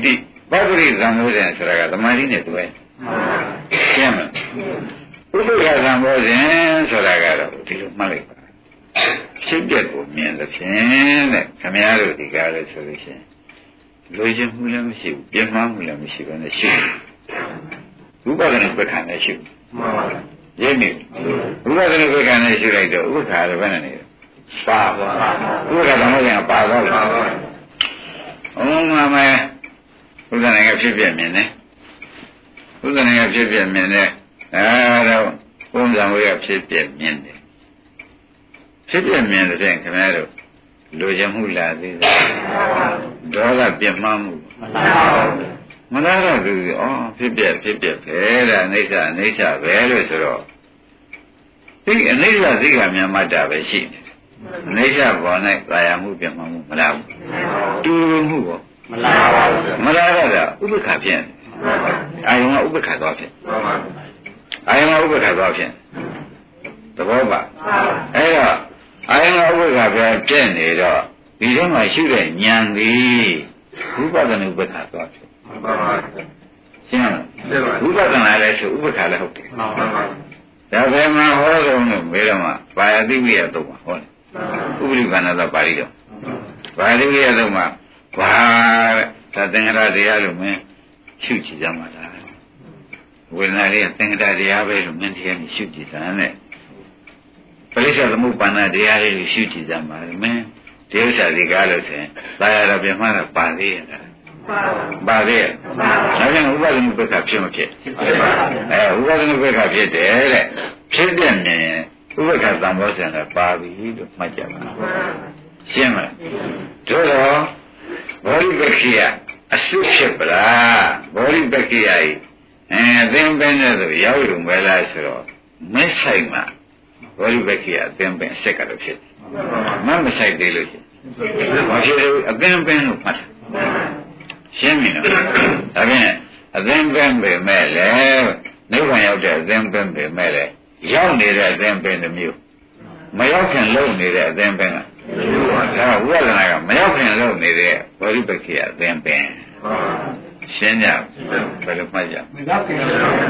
S2: ပဂရိသံဘောဇဉ်ဆိုတာကသမာဓိနဲ့တွဲရှင်းမလားဥပ္ပခသံဘောဇဉ်ဆိုတာကတော့ဒီလိုမှတ်လိုက်ပါဖြစ်ပြက်ကိုမြင်သဖြင့်တဲ့ခမည်းတော်ဒီကားလို့ဆိုလို့ရှိရင်လိုချင်မှုလည်းမရှိဘူးပြင်းမှမှုလည်းမရှိဘဲနဲ့ရှိဝိပဿနာပက္ခနဲ့ရှိရင်းနေဝိပဿနာပက္ခနဲ့ရှိလိုက်တော့ဥပ္ပခါလည်းဘယ်နဲ့နေပါပါဥပ္ပခသံဘောဇဉ်ကပါတော့လားအမှန်မှန်ဘုရားနိုင်ငံဖြစ်ပြမြင်တယ်ဘုရားနိုင်ငံဖြစ်ပြမြင်တယ်အဲတော့ဘုရားဝေကဖြစ်ပြမြင်တယ်ဖြစ်ပြမြင်တဲ့ခင်ဗျားတို့လိုချင်မှုလာသေးတယ်ဒေါသပြင်းမှမှုမလားတော့သူဖြစ်ပြပဲဒါအိဋ္ဌအိဋ္ဌပဲလို့ဆိုတော့ဒီအိဋ္ဌသိက္ခာမြတ်မှတ်တာပဲရှိတယ်အိဋ္ဌဘော၌ကာယမှုပြင်းမှမှုမလားဘူးတူမှုပေါ့မလားပါဘူးမလားတော့ဥပ္ပခါဖြစ်အာယုံကဥပ္ပခါသွားဖြစ်အာယုံကဥပ္ပခါသွားဖြစ်သဘောပါအဲ့တော့အာယုံကဥပ္ပခါပဲပြည့်နေတော့ဒီထဲမှာရှိတဲ့ဉာဏ်သည်ဝိပဿနာဥပ္ပခါသွားဖြစ်ရှင်းလားဝိပဿနာလည်းဆိုဥပ္ပခါလည်းဟုတ်တယ်ဒါပဲမှာဟောဆုံးလို့မေးတော့မှပါယတိဝိယတော့ဟောတယ်ဥပ္ပရိကဏ္ဍသာပါဠိတော်ပါဠိဝိယတော့မှဘာတဲ့သင်္ခါရတရားလို့မင်းရှုကြည့်ကြမှာလားဝေဒနာလေးကသင်္ခါရတရားပဲလို့မင်းတရားရှုကြည့်တာနဲ့ပရိစ္ဆေသမုပ္ပန္နတရားလေးကိုရှုကြည့်ကြမှာမင်းဒီဥစ္စာဒီကားလို့ဆိုရင်သာယာတော်ပြမှတော့ပါသေးရဲ့ပါသေးရဲ့ဒါကြောင့်ဥပဒနာပက္ခဖြစ်မဖြစ်ဥပဒနာပက္ခဖြစ်တယ်တဲ့ဖြစ်တဲ့မြင်ဥပက္ခသံဘောဇဉ်ကပါပြီလို့မှတ်ကြပါရှင်းမလားတို့တော့ဘောဓိပက္ခိယအစွတ်ဖြစ်ပလားဘောဓိပက္ခိယကြီးအသင်ပင်နဲ့ဆိုရောက်ရုံပဲလားဆိုတော့မဆိုင်မှာဘောဓိပက္ခိယအသင်ပင်အဆက်ကတော့ဖြစ်မဆိုင်သေးလို့ရှိရင်ဘာဖြစ်လို့အသင်ပင်လို့မှတ်ရှင်းပြီနော်ဒါဖြင့်အသင်ပင်ပဲမဲ့လေနိဗ္ဗာန်ရောက်တဲ့အသင်ပင်ပဲမဲ့လေရောက်နေတဲ့အသင်ပင်တစ်မျိုးမရောက်ခင်လုံနေတဲ့အသင်ပင်ကဒါဝိပဿနာကမရောက်ခင်လုံနေတဲ့ဘောဓိပက္ခိယအသင်ပင်ရှင်းကြဘယ်လိုမှတ်ကြမရောက်ခင်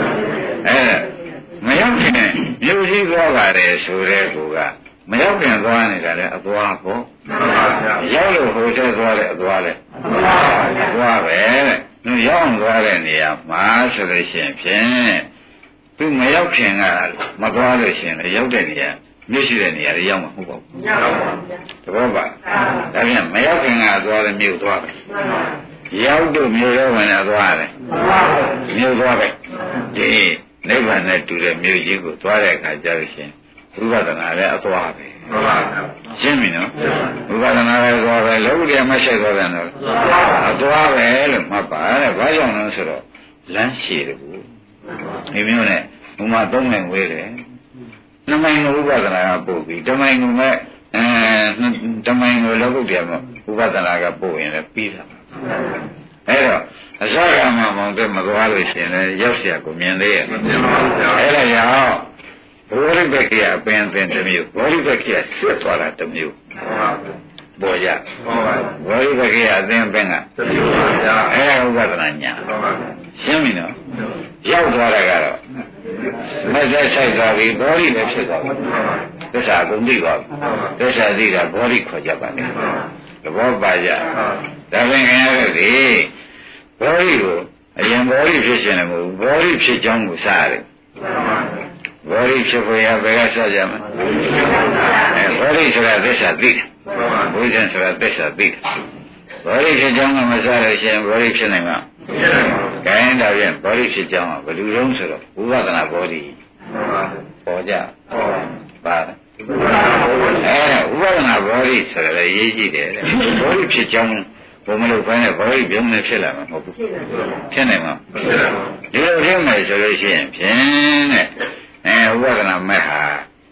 S2: မရောက်ခင်မြို့ကြီးသွားပါတယ်ဆိုတဲ့ကူကမရောက်ခင်သွားနေတာလေအသွားပေါ့ရောက်လို့ဟိုကျသွားတယ်အသွားလေအသွားပဲသူရောက်သွားတဲ့နေရာမှာဆိုလို့ရှိရင်ဖြင့်သူမရောက်ခင်ကမသွားလို့ရှိရင်ရောက်တဲ့နေရာမြို့ရှိတဲ့နေရာတွေရောက်မှာမဟုတ်ပါဘူးသဘောပါဒါပြန်မရောက်ခင်ကသွားတယ်မြို့သွားပဲရောက်တော့မြို့ရောဝင်လာသွားတယ်မြို့သွားပဲဒီနိဗ္ဗာန်နဲ့တူတဲ့မြို့ကြီးကိုသွားတဲ့အခါကျလို့ရှိရင်ဝိပဿနာလည်းအသွားပဲရှင်းပြီနော်ဝိပဿနာလည်းသွားပဲလောကုတ္တရာမရှိသွားတယ်နော်အသွားပဲလို့မှတ်ပါတဲ့ဘာကြောင့်လဲဆိုတော့လမ်းရှည်တယ်ဘူးဒီမျိုးနဲ့ဘုမသုံးနိုင်ဝေးတယ်နှစ်မိုင်ကိုဝိပဿနာကပို့ပြီးတမိုင်ကိုမဲ့တမိုင်ကိုလောကုတ္တရာမှာဝိပဿနာကပို့ရင်လည်းပြီးတာအဲ့တော့အစကမှမောင်တဲ့မသွားလို့ရှိရင်လည်းရောက်เสียကိုမြင်သေးရဲ့အဲ့ဒါကြောင့်ဘောဓိပက္ခိယအပင်သင်တစ်မျိုးဘောဓိပက္ခိယဆွတ်သွားတာတစ်မျိုးပေါ်ကြဘောဓိပက္ခိယအသင်ပင်ကတစ်မျိုးပါဗျာအဲ့ဒါဥပဒနာညာရှင်းပြီနော်ရောက်သွားတာကတော့မသက်ဆိုင်သွားပြီဘောဓိလည်းဖြစ်သွားပြီသစ္စာအကုန်သိသွားပြီသစ္စာသိတာဘောဓိခေါ်ကြပါလေသဘောပါကြဒါပင်ခင်ရတဲ့ဒီဘောဓိကိုအရင်ဘောဓိဖြစ်ခြင်းလည်းမဟုတ်ဘူးဘောဓိဖြစ်ကြောင်းကိုစရတယ်ဘောဓိဖြစ်ဖို့ရဘယ်ကစကြမလဲဘောဓိဆိုတာသစ္စာသိတယ်ဘုရားဆိုတာသစ္စာသိတယ်ဘောဓိဖြစ်ကြောင်းကမစလို့ရှိရင်ဘောဓိဖြစ်နိုင်မှာခိုင်းတာဖြင့်ဘောဓိဖြစ်ကြောင်းကဘယ်လိုလုံးဆိုတော့ဝိပဿနာဘောဓိပေါ်ကြပါဝိပဿနာဘောဓိဆိုတာလည်းရေးကြည့်တယ်ဘောဓိဖြစ်ကြောင်းဘုံမလို့ခိုင်းတဲ့ဘောဓိပြုံးနေဖြစ်လာမှာမဟုတ်ဘူးဖြစ်နိုင်မှာဒီလိုဖြစ်မယ်ဆိုလို့ရှိရင်ဖြင့်တဲ့ဝိပဿနာမဲ့ဟာ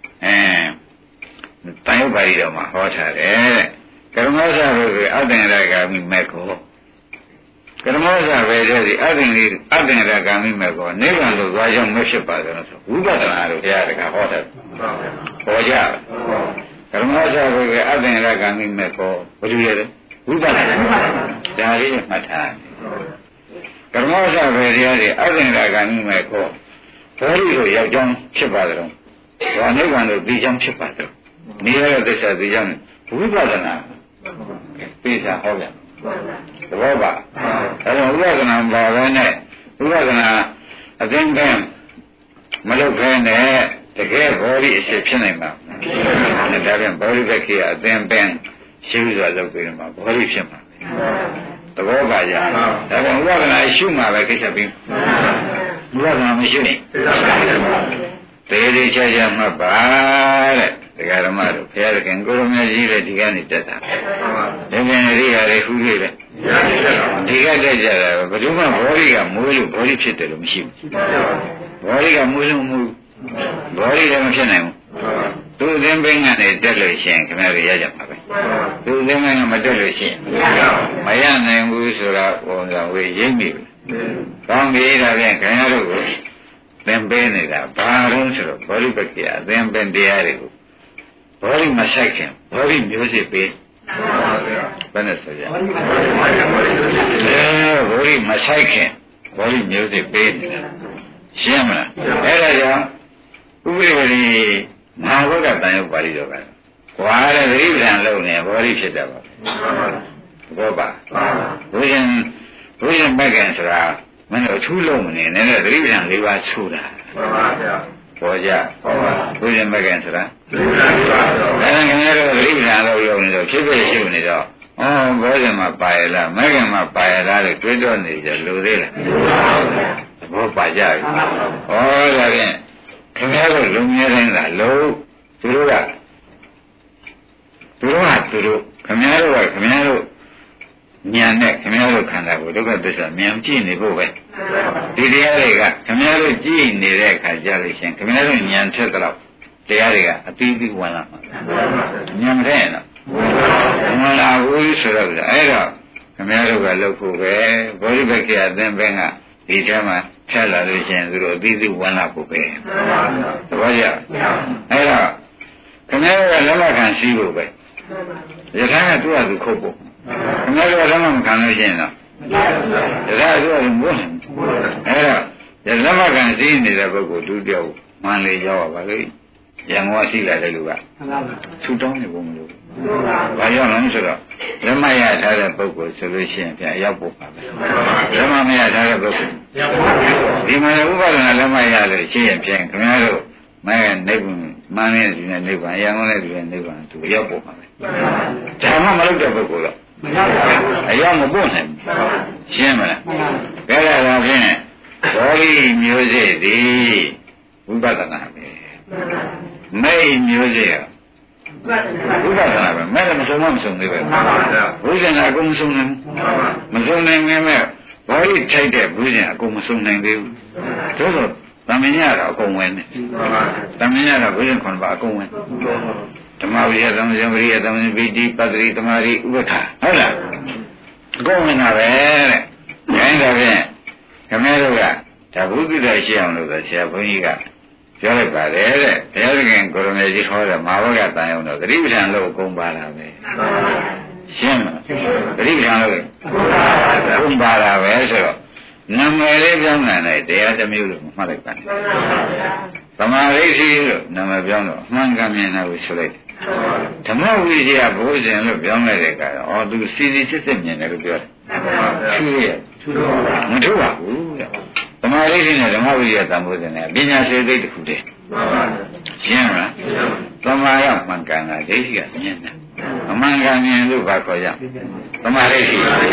S2: တန်ရုပ်ပါဠိတော်မှာဟောထားတယ်ကရမောဇဘုရားအတ္တရဂာမိမဲ့ကိုကရမောဇပဲတဲ့ဒီအတ္တရဂာမိမဲ့ကိုနိဗ္ဗာန်ကိုသွားရောက်မဖြစ်ပါဘူးဆိုဝိပဿနာလို့ဘုရားတကဟောတယ်ဟောကြကရမောဇဘုရားအတ္တရဂာမိမဲ့ကိုဘယ်လိုလဲဝိပဿနာဒါလေးမှတ်ထားကမ္မဝဆပဲတရားတွေအသင်္ကာကံမဲ့ကိုဘောဓိကိုရောက်ကြောင်းဖြစ်ပါကြတော့ဘာနိဗ္ဗာန်ကိုသိကြောင်းဖြစ်ပါကြတော့နေရတဲ့သစ္စာသိကြောင်းဝိပဿနာသိတာဟောပြန်သဘောပါအဲတော့ဝိပဿနာဘာပဲနဲ့ဝိပဿနာအသင်္ကန်းမလုပ်ခဲနဲ့တကယ်ဘောဓိအဖြစ်ဖြစ်နိုင်မှာဒါပြန်ဘောဓိတက္ကိအသင်္ကန်းရှိစွာလုပ်ပြီးတော့ဘောဓိဖြစ်မှာသဘောပါကြဒါပြန်ဝိပဿနာရှုမှာပဲကိစ္စပြီးဝိပဿနာမရှိနေတေးသေးချာချာမှတ်ပါတဲ့တရားဓမ္မတို့ဘုရားခင်ကိုရမကြီးလည်းဒီကနေတက်တာဒီကနေ့ရိယာတွေခုလေးပဲဒီကတက်ကြတာဘယ်သူမှဘောဓိကမွေးလို့ဘောဓိဖြစ်တယ်လို့မရှိဘူးဘောဓိကမွေးလို့မဟုတ်ဘောဓိလည်းမဖြစ်နိုင်ဘူးသူသင်္ပင်ကနေတက်လို့ရှိရင်ခင်ဗျားတို့ရကြမှာပဲသူသင်္ပင်ကမတက်လို့ရှိရင်မရနိုင်ဘူးဆိုတာပုံစံဝေးရိပ်မိဘူးကောင်းပြီဒါဖြင့်ခင်ဗျားတို့ကိုသင်ပေးနေတာဘာလို့ဆိုတော့ဘောဓိပက္ခိယအသင်ပင်တရားတွေကိုဘောဓိမဆိုင်ခင်ဘောဓိမျိုးစစ်ပေးဘယ်နဲ့ဆိုကြဘောဓိမဆိုင်ခင်ဘောဓိမျိုးစစ်ပေးရှင်းမလားအဲ့ဒါကြောင့်ဥပ္ပေရိမဟာဘုရားတန်ရုပ်ပါဠိတော်ကကွာတဲ့သတိပ္ပံလုံးနေဘောဓိဖြစ်တတ်ပါဘောပါဘုရင်မကင်ဆိုတာမင်းတို့အထူးလုံးမနေနဲ့သတိပ္ပံ၄ပါးဆူတာမှန်ပါဗျာပေါ်ကြဘုရင်မကင်ဆိုတာသတိပ္ပံ၄ပါးတော့ဒါနဲ့ခင်ဗျားတို့သတိပ္ပံလုံးလုံးနေတော့ဖြစ်ဖြစ်ရှုနေတော့ဘောဇင်မှာပါရလားမကင်မှာပါရလားလို့တွေးတော့နေကြလူသေးလားဘောပါကြပြီဒါဖြင့်ခင်ဗျားတို့လုံမြဲတိုင်းလားလို့သူတို့ခင်ဗျားတို့ဉာဏ်နဲ့ခင်ဗျားတို့ခန္ဓာကိုဒုက္ခသစ္စာမြင်ကြည့်နေဖို့ပဲဒီတရားတွေကခင်ဗျားတို့ကြည့်နေတဲ့အခါကြလို့ရှင်ခင်ဗျားတို့ဉာဏ်ထက်တော့တရားတွေကအပြီးပြီးဝင်လာမှာဉာဏ်မထက်ရင်တော့ဝင်လာဘူးဆိုတော့အဲ့တော့ခင်ဗျားတို့ကလုပ်ဖို့ပဲဘောဓိပက္ခိယအသင်္ပင်ကဒီထဲမှာထက်လာလို့ရှင်သူတို့အပြီးပြီးဝင်လာဖို့ပဲသဘောကျအဲ့တော့ခင်ဗျားတို့ကလက်မခံရှိဖို့ပဲယထာကသူ့ဟာသူခုတ်ဖို့ခင်ဗျားတို့ကလက်မခံလို့ရှိရင်တော့ဒါကသူကမွန်းအဲ့တော့လက်မခံရှိနေတဲ့ပုဂ္ဂိုလ်ဒုတိယမှန်လေရောက်ပါလေရံကောရှိလာတဲ့လူကထူတောင်းနေဖို့မလိုဘူးဘာကြောင့်လဲဆိုတော့လက်မရထားတဲ့ပုဂ္ဂိုလ်ဆိုလို့ရှိရင်ပြန်ရောက်ဖို့ပါပဲလက်မမရထားတဲ့ပုဂ္ဂိုလ်ဒီမှာဥပဒနာလက်မရလို့ရှိရင်ပြန်ခင်ဗျားတို့မဲနိဗ္ဗာန်မှန်တဲ့ဒီနဲ့နိဗ္ဗာန်ရံကောတဲ့ဒီနဲ့နိဗ္ဗာန်သူရောက်ဖို့ပါပဲဒါမှမလုပ်တဲ့ပုဂ္ဂိုလ်တော့အရောက်မပို့နိုင်ဘူးရှင်းမလားဒါကြတော့ဖြင့်ဘောဓိမျိုးစေ့သည်ဝိပဿနာပဲမိတ်မျိုးစေ့ဝိပဿနာပဲမဲ့မဆုံးမဆုံးသေးပဲဘုရားကအကုန်မဆုံးနိုင်မဆုံးနိုင်ငယ်မဲ့ဘောဓိထိုက်တဲ့ဘုရားအကုန်မဆုံးနိုင်သေးဘူးဒါဆိုတမင်ရတော့အကုန်ဝင်တယ်တမင်ရတော့ဘုရားခွန်ပါအကုန်ဝင်ဓမ္မဝိယသမဇံဝိယသမဇံပိဋိပတ္တိသမာဓိဥပ္ပခဟုတ်လားအကုန်ဝင်တာပဲတဲ့ဒါတော့ဖြင့်ခမဲတို့ကဒါဘုဒ္ဓတော်ရှိအောင်လို့ဆိုဆရာဘုန်းကြီးကပြောလိုက်ပါတယ်တဲ့တရားရှင်ကိုရမေကြီးခေါ်တဲ့မဟာဝကတန်ရုံတော့သတိပဋ္ဌာန်လို့အကုန်ပါတာပဲရှင်းမလားသတိပဋ္ဌာန်လို့အကုန်ပါတာပဲဆိုတော့နာမည်လေးပြောင်းနိုင်တယ်တရားတစ်မျိုးလို့မှတ်လိုက်ပါသမာဓိရှိလို့နာမည်ပြောင်းတော့အမှန်ကန်မြင်တာကိုဆိုလိုက်ဓမ္မဝိဇ္ဇာဘုဇင်လို့ပြောင်းလိုက်တဲ့အခါတော့သူစီစီစစ်စစ်မြင်တယ်လို့ပြောတယ်ထူးရဲ့မထူးပါဘူးတဲ့သမာဓိရှိနဲ့ဓမ္မဝိဇ္ဇာတန်ဖိုးစင်နဲ့ပညာစေသိတစ်ခုတည်းရှင်းမလားသမာယမှန်ကန်တာဒိဋ္ဌိကမြင်တယ်အမှန်ကန်မြင်လို့ဘာခေါ်ရသမာဓိရှိဒီ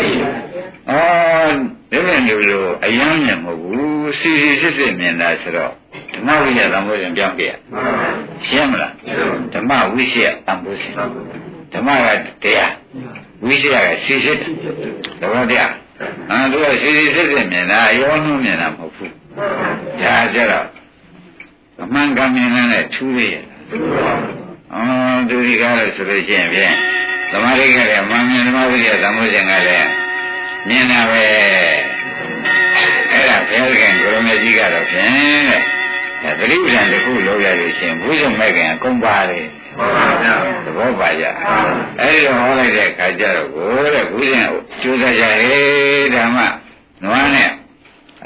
S2: လိုမျိုးအယမ်းမြင်မဟုတ်ဘူးစီစီစစ်စစ်မြင်တာဆိုတော့ဓမ္မဝိဇ္ဇာတန်ဖိုးစင်ပြောင်းပြရှင်းမလားဓမ္မဝိဇ္ဇာတန်ဖိုးစင်ဓမ္မကတရားဝိဇ္ဇာကစီစစ်တယ်တရားသူကစီစီစစ်စစ်မြင်တာရောနှုံးမြင်တာမဟုတ်ဘူးဒါကြတော့အမှန်ကန်မြင်တဲ့ထူးလေးသူဒီကားလို့ဆိုလို့ရှိရင်ဖြင့်သမာဓိကလည်းမှန်မြင်ဓမ္မဝိဇ္ဇာတန်ဖိုးစင်ကလည်းမြင်တာပဲအဲ့ဒါဘုရားခင်ကိုရမေကြီးကတော့ဖြင့်တဲ့သတိပဋ္ဌာန်တစ်ခုလုပ်ရလို့ရှိရင်ဘုရားမဲ့ခင်အကုန်ပါတယ်ဟုတ်ပါဗျာသဘောပါကြအဲ့ဒီတော့ဟောလိုက်တဲ့အခါကျတော့ကိုတဲ့ဘုရားကျိုးစားကြဟေးဓမ္မနွားနဲ့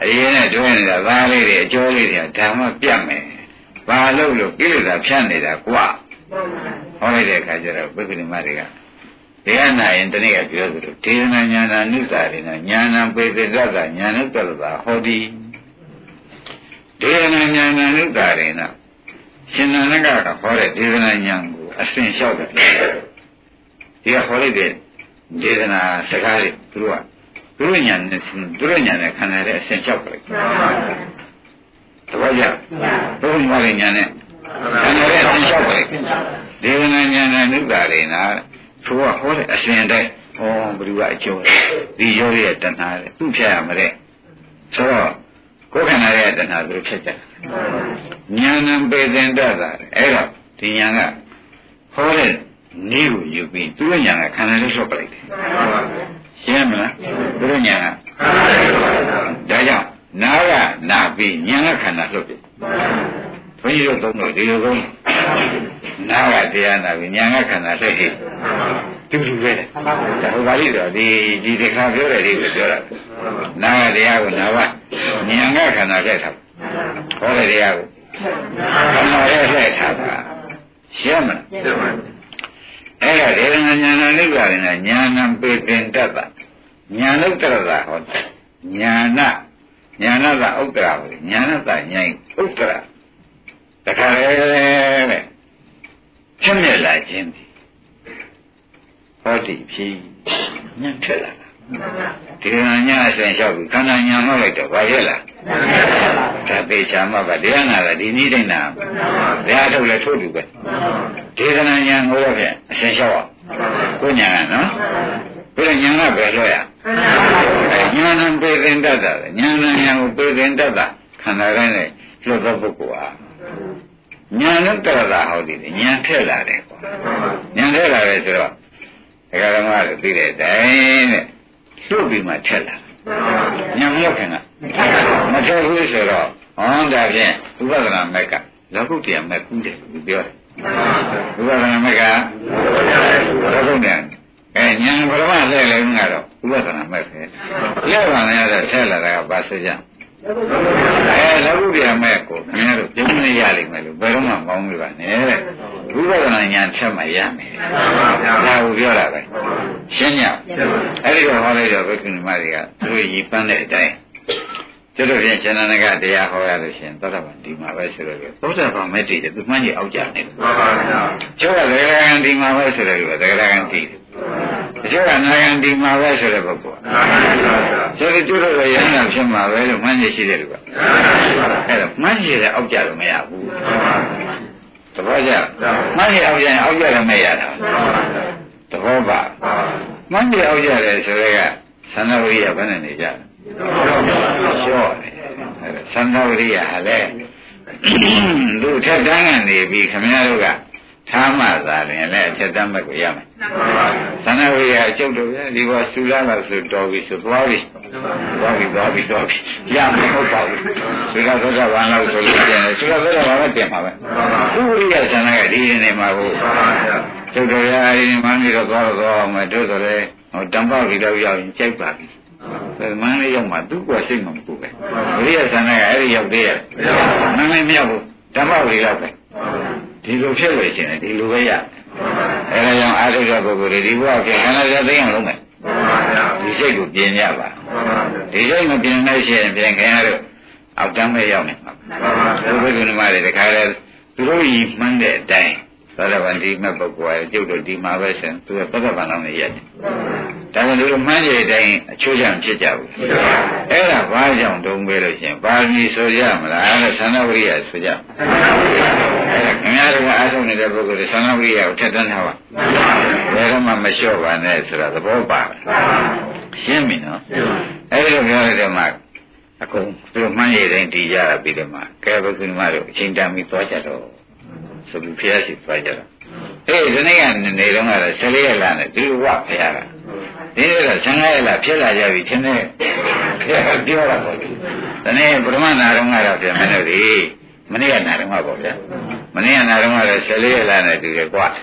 S2: အရင်နဲ့တွဲနေတာသားလေးတွေအကျော်လေးတွေဓမ္မပြတ်မယ်ဘာလို့လို့ကိလေသာဖြတ်နေတာကွာဟောလိုက်တဲ့အခါကျတော့ဘုက္ခဏမတွေကတရားနာရင်တနေ့ကပြောသလိုဒေသနာညာနာနုစာရိနာညာနာပေသေတ္တညာနုတ္တတာဟောဒီဒေသနာညာနာနုစာရိနာရှင်နန္ဒကဟောတဲ့ဒေသနာညာကိုအစဉ်လျှောက်တယ်ဒီကဟောလိုက်တဲ့ဒေသနာစကားတွေသူတို့ညာနဲ့ခန္ဓာရဲ့အစဉ်လျှောက်တယ်သဘောကျဘုရားမရညာနဲ့ခန္ဓာရဲ့အစဉ်လျှောက်တယ်ဒေသနာညာနာနုစာရိနာသူကဟောတဲ့အစဉ်တိုင်းဟောဘယ်သူကအကျိုးဒီရောရဲ့တဏှာလေသူ့ဖြတ်ရမလဲဆိုတော့ကိုယ်ခန္ဓာရဲ့တဏှာသူဖြတ်ကြဉာဏ်ပေသင်တတ်တာအဲ့တော့ဒီဉာဏ်ကဟောတဲ့နည်းကိုယူပြီးသူ့ဉာဏ်ကခန္ဓာလေးလျှော့ပလိုက်တယ်ရှင်းမလားသူ့ဉာဏ်ကဒါကြောင့်နားကနာပြီးဉာဏ်ကခန္ဓာလျှော့ပြီဘုန်းကြီးတို့သုံးလို့ဒီလိုသုံးနာကတရားနာပြီညာကခန္ဓာလက်ဟိတူတူပဲဒါဟိုပါလိတော့ဒီတခါပြောတဲ့ဒီကိုပြောတာနာကတရားကိုနာဝညာကခန္ဓာလက်ထားဟောတဲ့တရားကိုခန္ဓာလက်ထားပါရှင်းမလားအဲ့ဒါဒေဝနာညာနာလိကရဏညာနံပေပင်တတ်တာညာနုတ္တရတာဟောညာနာသာဥတ္တရာပဲညာနာသာဉာဏ်ဥတ္တရာတခါလေတဲ့ချက်မြက်လာခြင်းဒီဟောဒီဖြည်းညံ့ထက်လာဒီကညာအစဉ်လျှောက်ပြီးခန္ဓာညာမောက်လိုက်တော့ဘာဖြစ်လာဒါပေချာမပါတရားနာတာဒီနည်းတိုင်းနာတရားထုတ်လဲထုတ်တူပဲဒေသနာညာကိုတော့ဖြင့်အစဉ်လျှောက်အောင်ကိုညာကနော်ဘယ်ညာကပဲလို့ရညာနံပေသင်တတ်တာညာနံညာကိုပေသင်တတ်တာခန္ဓာတိုင်းနဲ့လွတ်သောပုဂ္ဂိုလ်ဟာညာနဲ့တရတာဟောဒီညာထက်လာတယ်ကွာညာထက်လာတယ်ဆိုတော့ဒကာဓမ္မတို့သိတဲ့အတိုင်းတဲ့လှုပ်ပြီးမှထက်လာညာမရောက်ခင်ကမထက်ဘူးဆိုတော့ဟောဒါဖြင့်ဥပဒနာမက်ကလောကုတ္တရာမက်ကူးတယ်သူပြောတယ်ဥပဒနာမက်ကလောကုတ္တရာညာပရမလဲလဲကတော့ဥပဒနာမက်ပဲလဲပါနဲ့ရတဲ့ထက်လာတာကဘာဆိုကြလောကုတ္တရာမဲ့ကိုခင်ဗျားတို့ပြုံးနေရလိမ့်မယ်လို့ဘယ်တော့မှမကောင်းဘူးပါနဲ့တဲ့ဝိပဿနာဉာဏ်ချက်မှရမယ်ဒါကိုပြောတာပဲရှင်းညအဲ့ဒီတော့ဟောလိုက်တော့ဘုက္ခဏမတွေကသူတို့ရည်ပန်းတဲ့အတိုင်းကျွတ်တို့ဖြင့်ဉာဏ်နကတရားဟောရလို့ရှင်သောတာပန်ဒီမှာပဲဆိုတော့သောတာပန်မဲ့တည်တယ်သူမှန်းကြီးအောက်ကြနေတယ်ကျောက်ကသဂရဂံဒီမှာပဲဆိုတော့သဂရဂံတည်တယ်ကျောက်ကနာဂံဒီမှာပဲဆိုတဲ့ပုဂ္ဂိုလ်ဆိုတော့ကျွတ်တို့ရဟန္တာဖြစ်မှာပဲလို့မှန်းကြီးရှိတယ်လူကအဲ့တော့မှန်းကြီးတဲ့အောက်ကြလို့မရဘူးသဘောကျမှန်းကြီးအောက်ကြရင်အောက်ကြလည်းမရတာသဘောပါမှန်းကြီးအောက်ကြတယ်ဆိုတော့ကသန္တာဝိရိယဘယ်နဲ့နေကြလဲလျှော့တယ်သန္တာဝိရိယဟာလေသူထက်တန်းကနေပြီးခမည်းတော်ကထားမှသာရင်လည်းအထက်တန်းဘက်ကိုရမယ်သန္တာဝိရိယအကျုပ်တို့ပဲဒီဘောဆူလာလို့ဆိုတော်ပြီဆိုသွားပြီရမယ်ဟုတ်ပါဘူးဆူလာသောတာပန်လို့ဆိုလို့ကျင်တယ်ဆူလာသောတာပန်လည်းပြင်ပါပဲသူဝိရိယသန္တာကဒီနေမှာဟုတ်ကျုပ်တို့ရအဲဒီမှန်းပြီးတော့သွားအောင်မယ်တို့ဆိုလေဟိုတံပေါက်ကြီးတော့ရောက်ရင်ကြိုက်ပါပြီမန်းလေးရောက်မှသူ့ကိုစိတ်မကူပဲဝိရိယသန္တာကအဲ့ဒီရောက်သေးရဲ့မန်းလေးမရောက်ဘူးတံပေါက်ကြီးရောက်ပဲဒီလိုဖြစ်လို့ရှိရင်ဒီလိုပဲရအဲဒါကြောင့်အာရုံပုဂ္ဂိုလ်တွေဒီဘဝဖြစ်ခန္ဓာရသိအောင်လုပ်မယ်ဒီစိတ်ကိုပြင်ရပါဒီစိတ်မပြင်နိုင်ရှင်ပြင်ခင်ရတော့အောက်တန်းပဲရောက်နေမှာဘုရားရှင်မတွေတခါလဲသူတို့ဤမှန်းတဲ့အတိုင်းသောတာပန်ဒီမဲ့ပုဂ္ဂိုလ်ရဲ့ကျုပ်တို့ဒီမှာပဲရှင်သူကသောတာပန်လောက်နေရတယ်ဒါပေမဲ့သူတို့မှန်းရတဲ့အတိုင်းအချိုးချံဖြစ်ကြဘူးအဲ့ဒါဘာကြောင့်တုံးပေးလို့ရှင်ပါရမီဆိုရမလားအဲ့ဒါသန္တာဝိရိယဆိုကြခင်ဗျားတို့ကအားထုတ်နေတဲ့ပုဂ္ဂိုလ်တွေသန္တာဝိရိယကိုထက်တန်းထားပါဘယ်တော့မှမလျှော့ပါနဲ့ဆိုတာသဘောပါရှင်းပြီနော်အဲ့ဒီလိုပြောရတဲ့မှာအကုန်သူတို့မှန်းရတဲ့တိုင်းတည်ကြတာပြီးတော့မှကဲဘုက္ခုမတို့အချိန်တန်ပြီးသွားကြတော့ဆိုပြီးဖျားရှိသွားကြတော့ဒီနေ့ကနေတော့ကတော့14ရက်လာနဲ့ဒီဝဖျားကဒီနေ့တော့15ရက်လာဖြစ်လာကြပြီသင်နဲ့ပြောတာပေါ့ဒီနေ့ပရမနာတော်ကတော့ပြန်မလို့ဒီမနေ့ကနာတော်မှာပေါ့ဗျာမနေ့ကနာတော်ကတော့14ရက်လာနဲ့တူတယ်ကွာ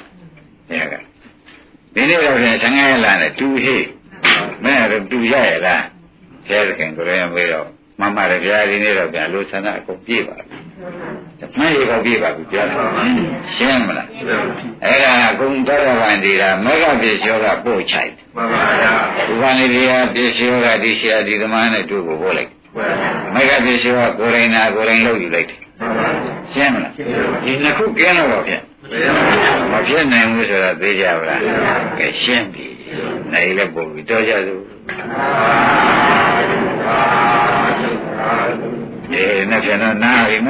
S2: ဒီနေ့တော့ပြန်15ရက်လာနဲ့တူဟိမဲတော့တူရရဲ့လားဆရာခင်ကိုရရင်ပြီးတော့မမှန်ပါတယ်ဗျာဒီနေ့တော့ဗျာလူဆန္ဒအကုန်ပြည့်ပါပြီမှန်ရတော့ပြည့်ပါပြီပြောတယ်ရှင်းမလားအဲ့ဒါအကုန်တော်တော်ဝင်နေတာမေဃပြေကျော်ကပို့ချိုက်မှန်ပါဗျာဥပနိရိယပြေကျော်ကဒီဆရာဒီသမားနဲ့တို့ကိုပို့လိုက်မေဃပြေကျော်ကကိုယ်ရင်နာကိုယ်ရင်လုပ်ယူလိုက်တယ်ရှင်းမလားဒီနှစ်ခုကျင်းတော့ဗျာမဖြစ်နိုင်ဘူးဆိုတာသိကြပါလားကဲရှင်းပြီနိုင်လည်းပို့ပြီးတော့ကြစို့နဲ့ပြန်တော့နားပြီမ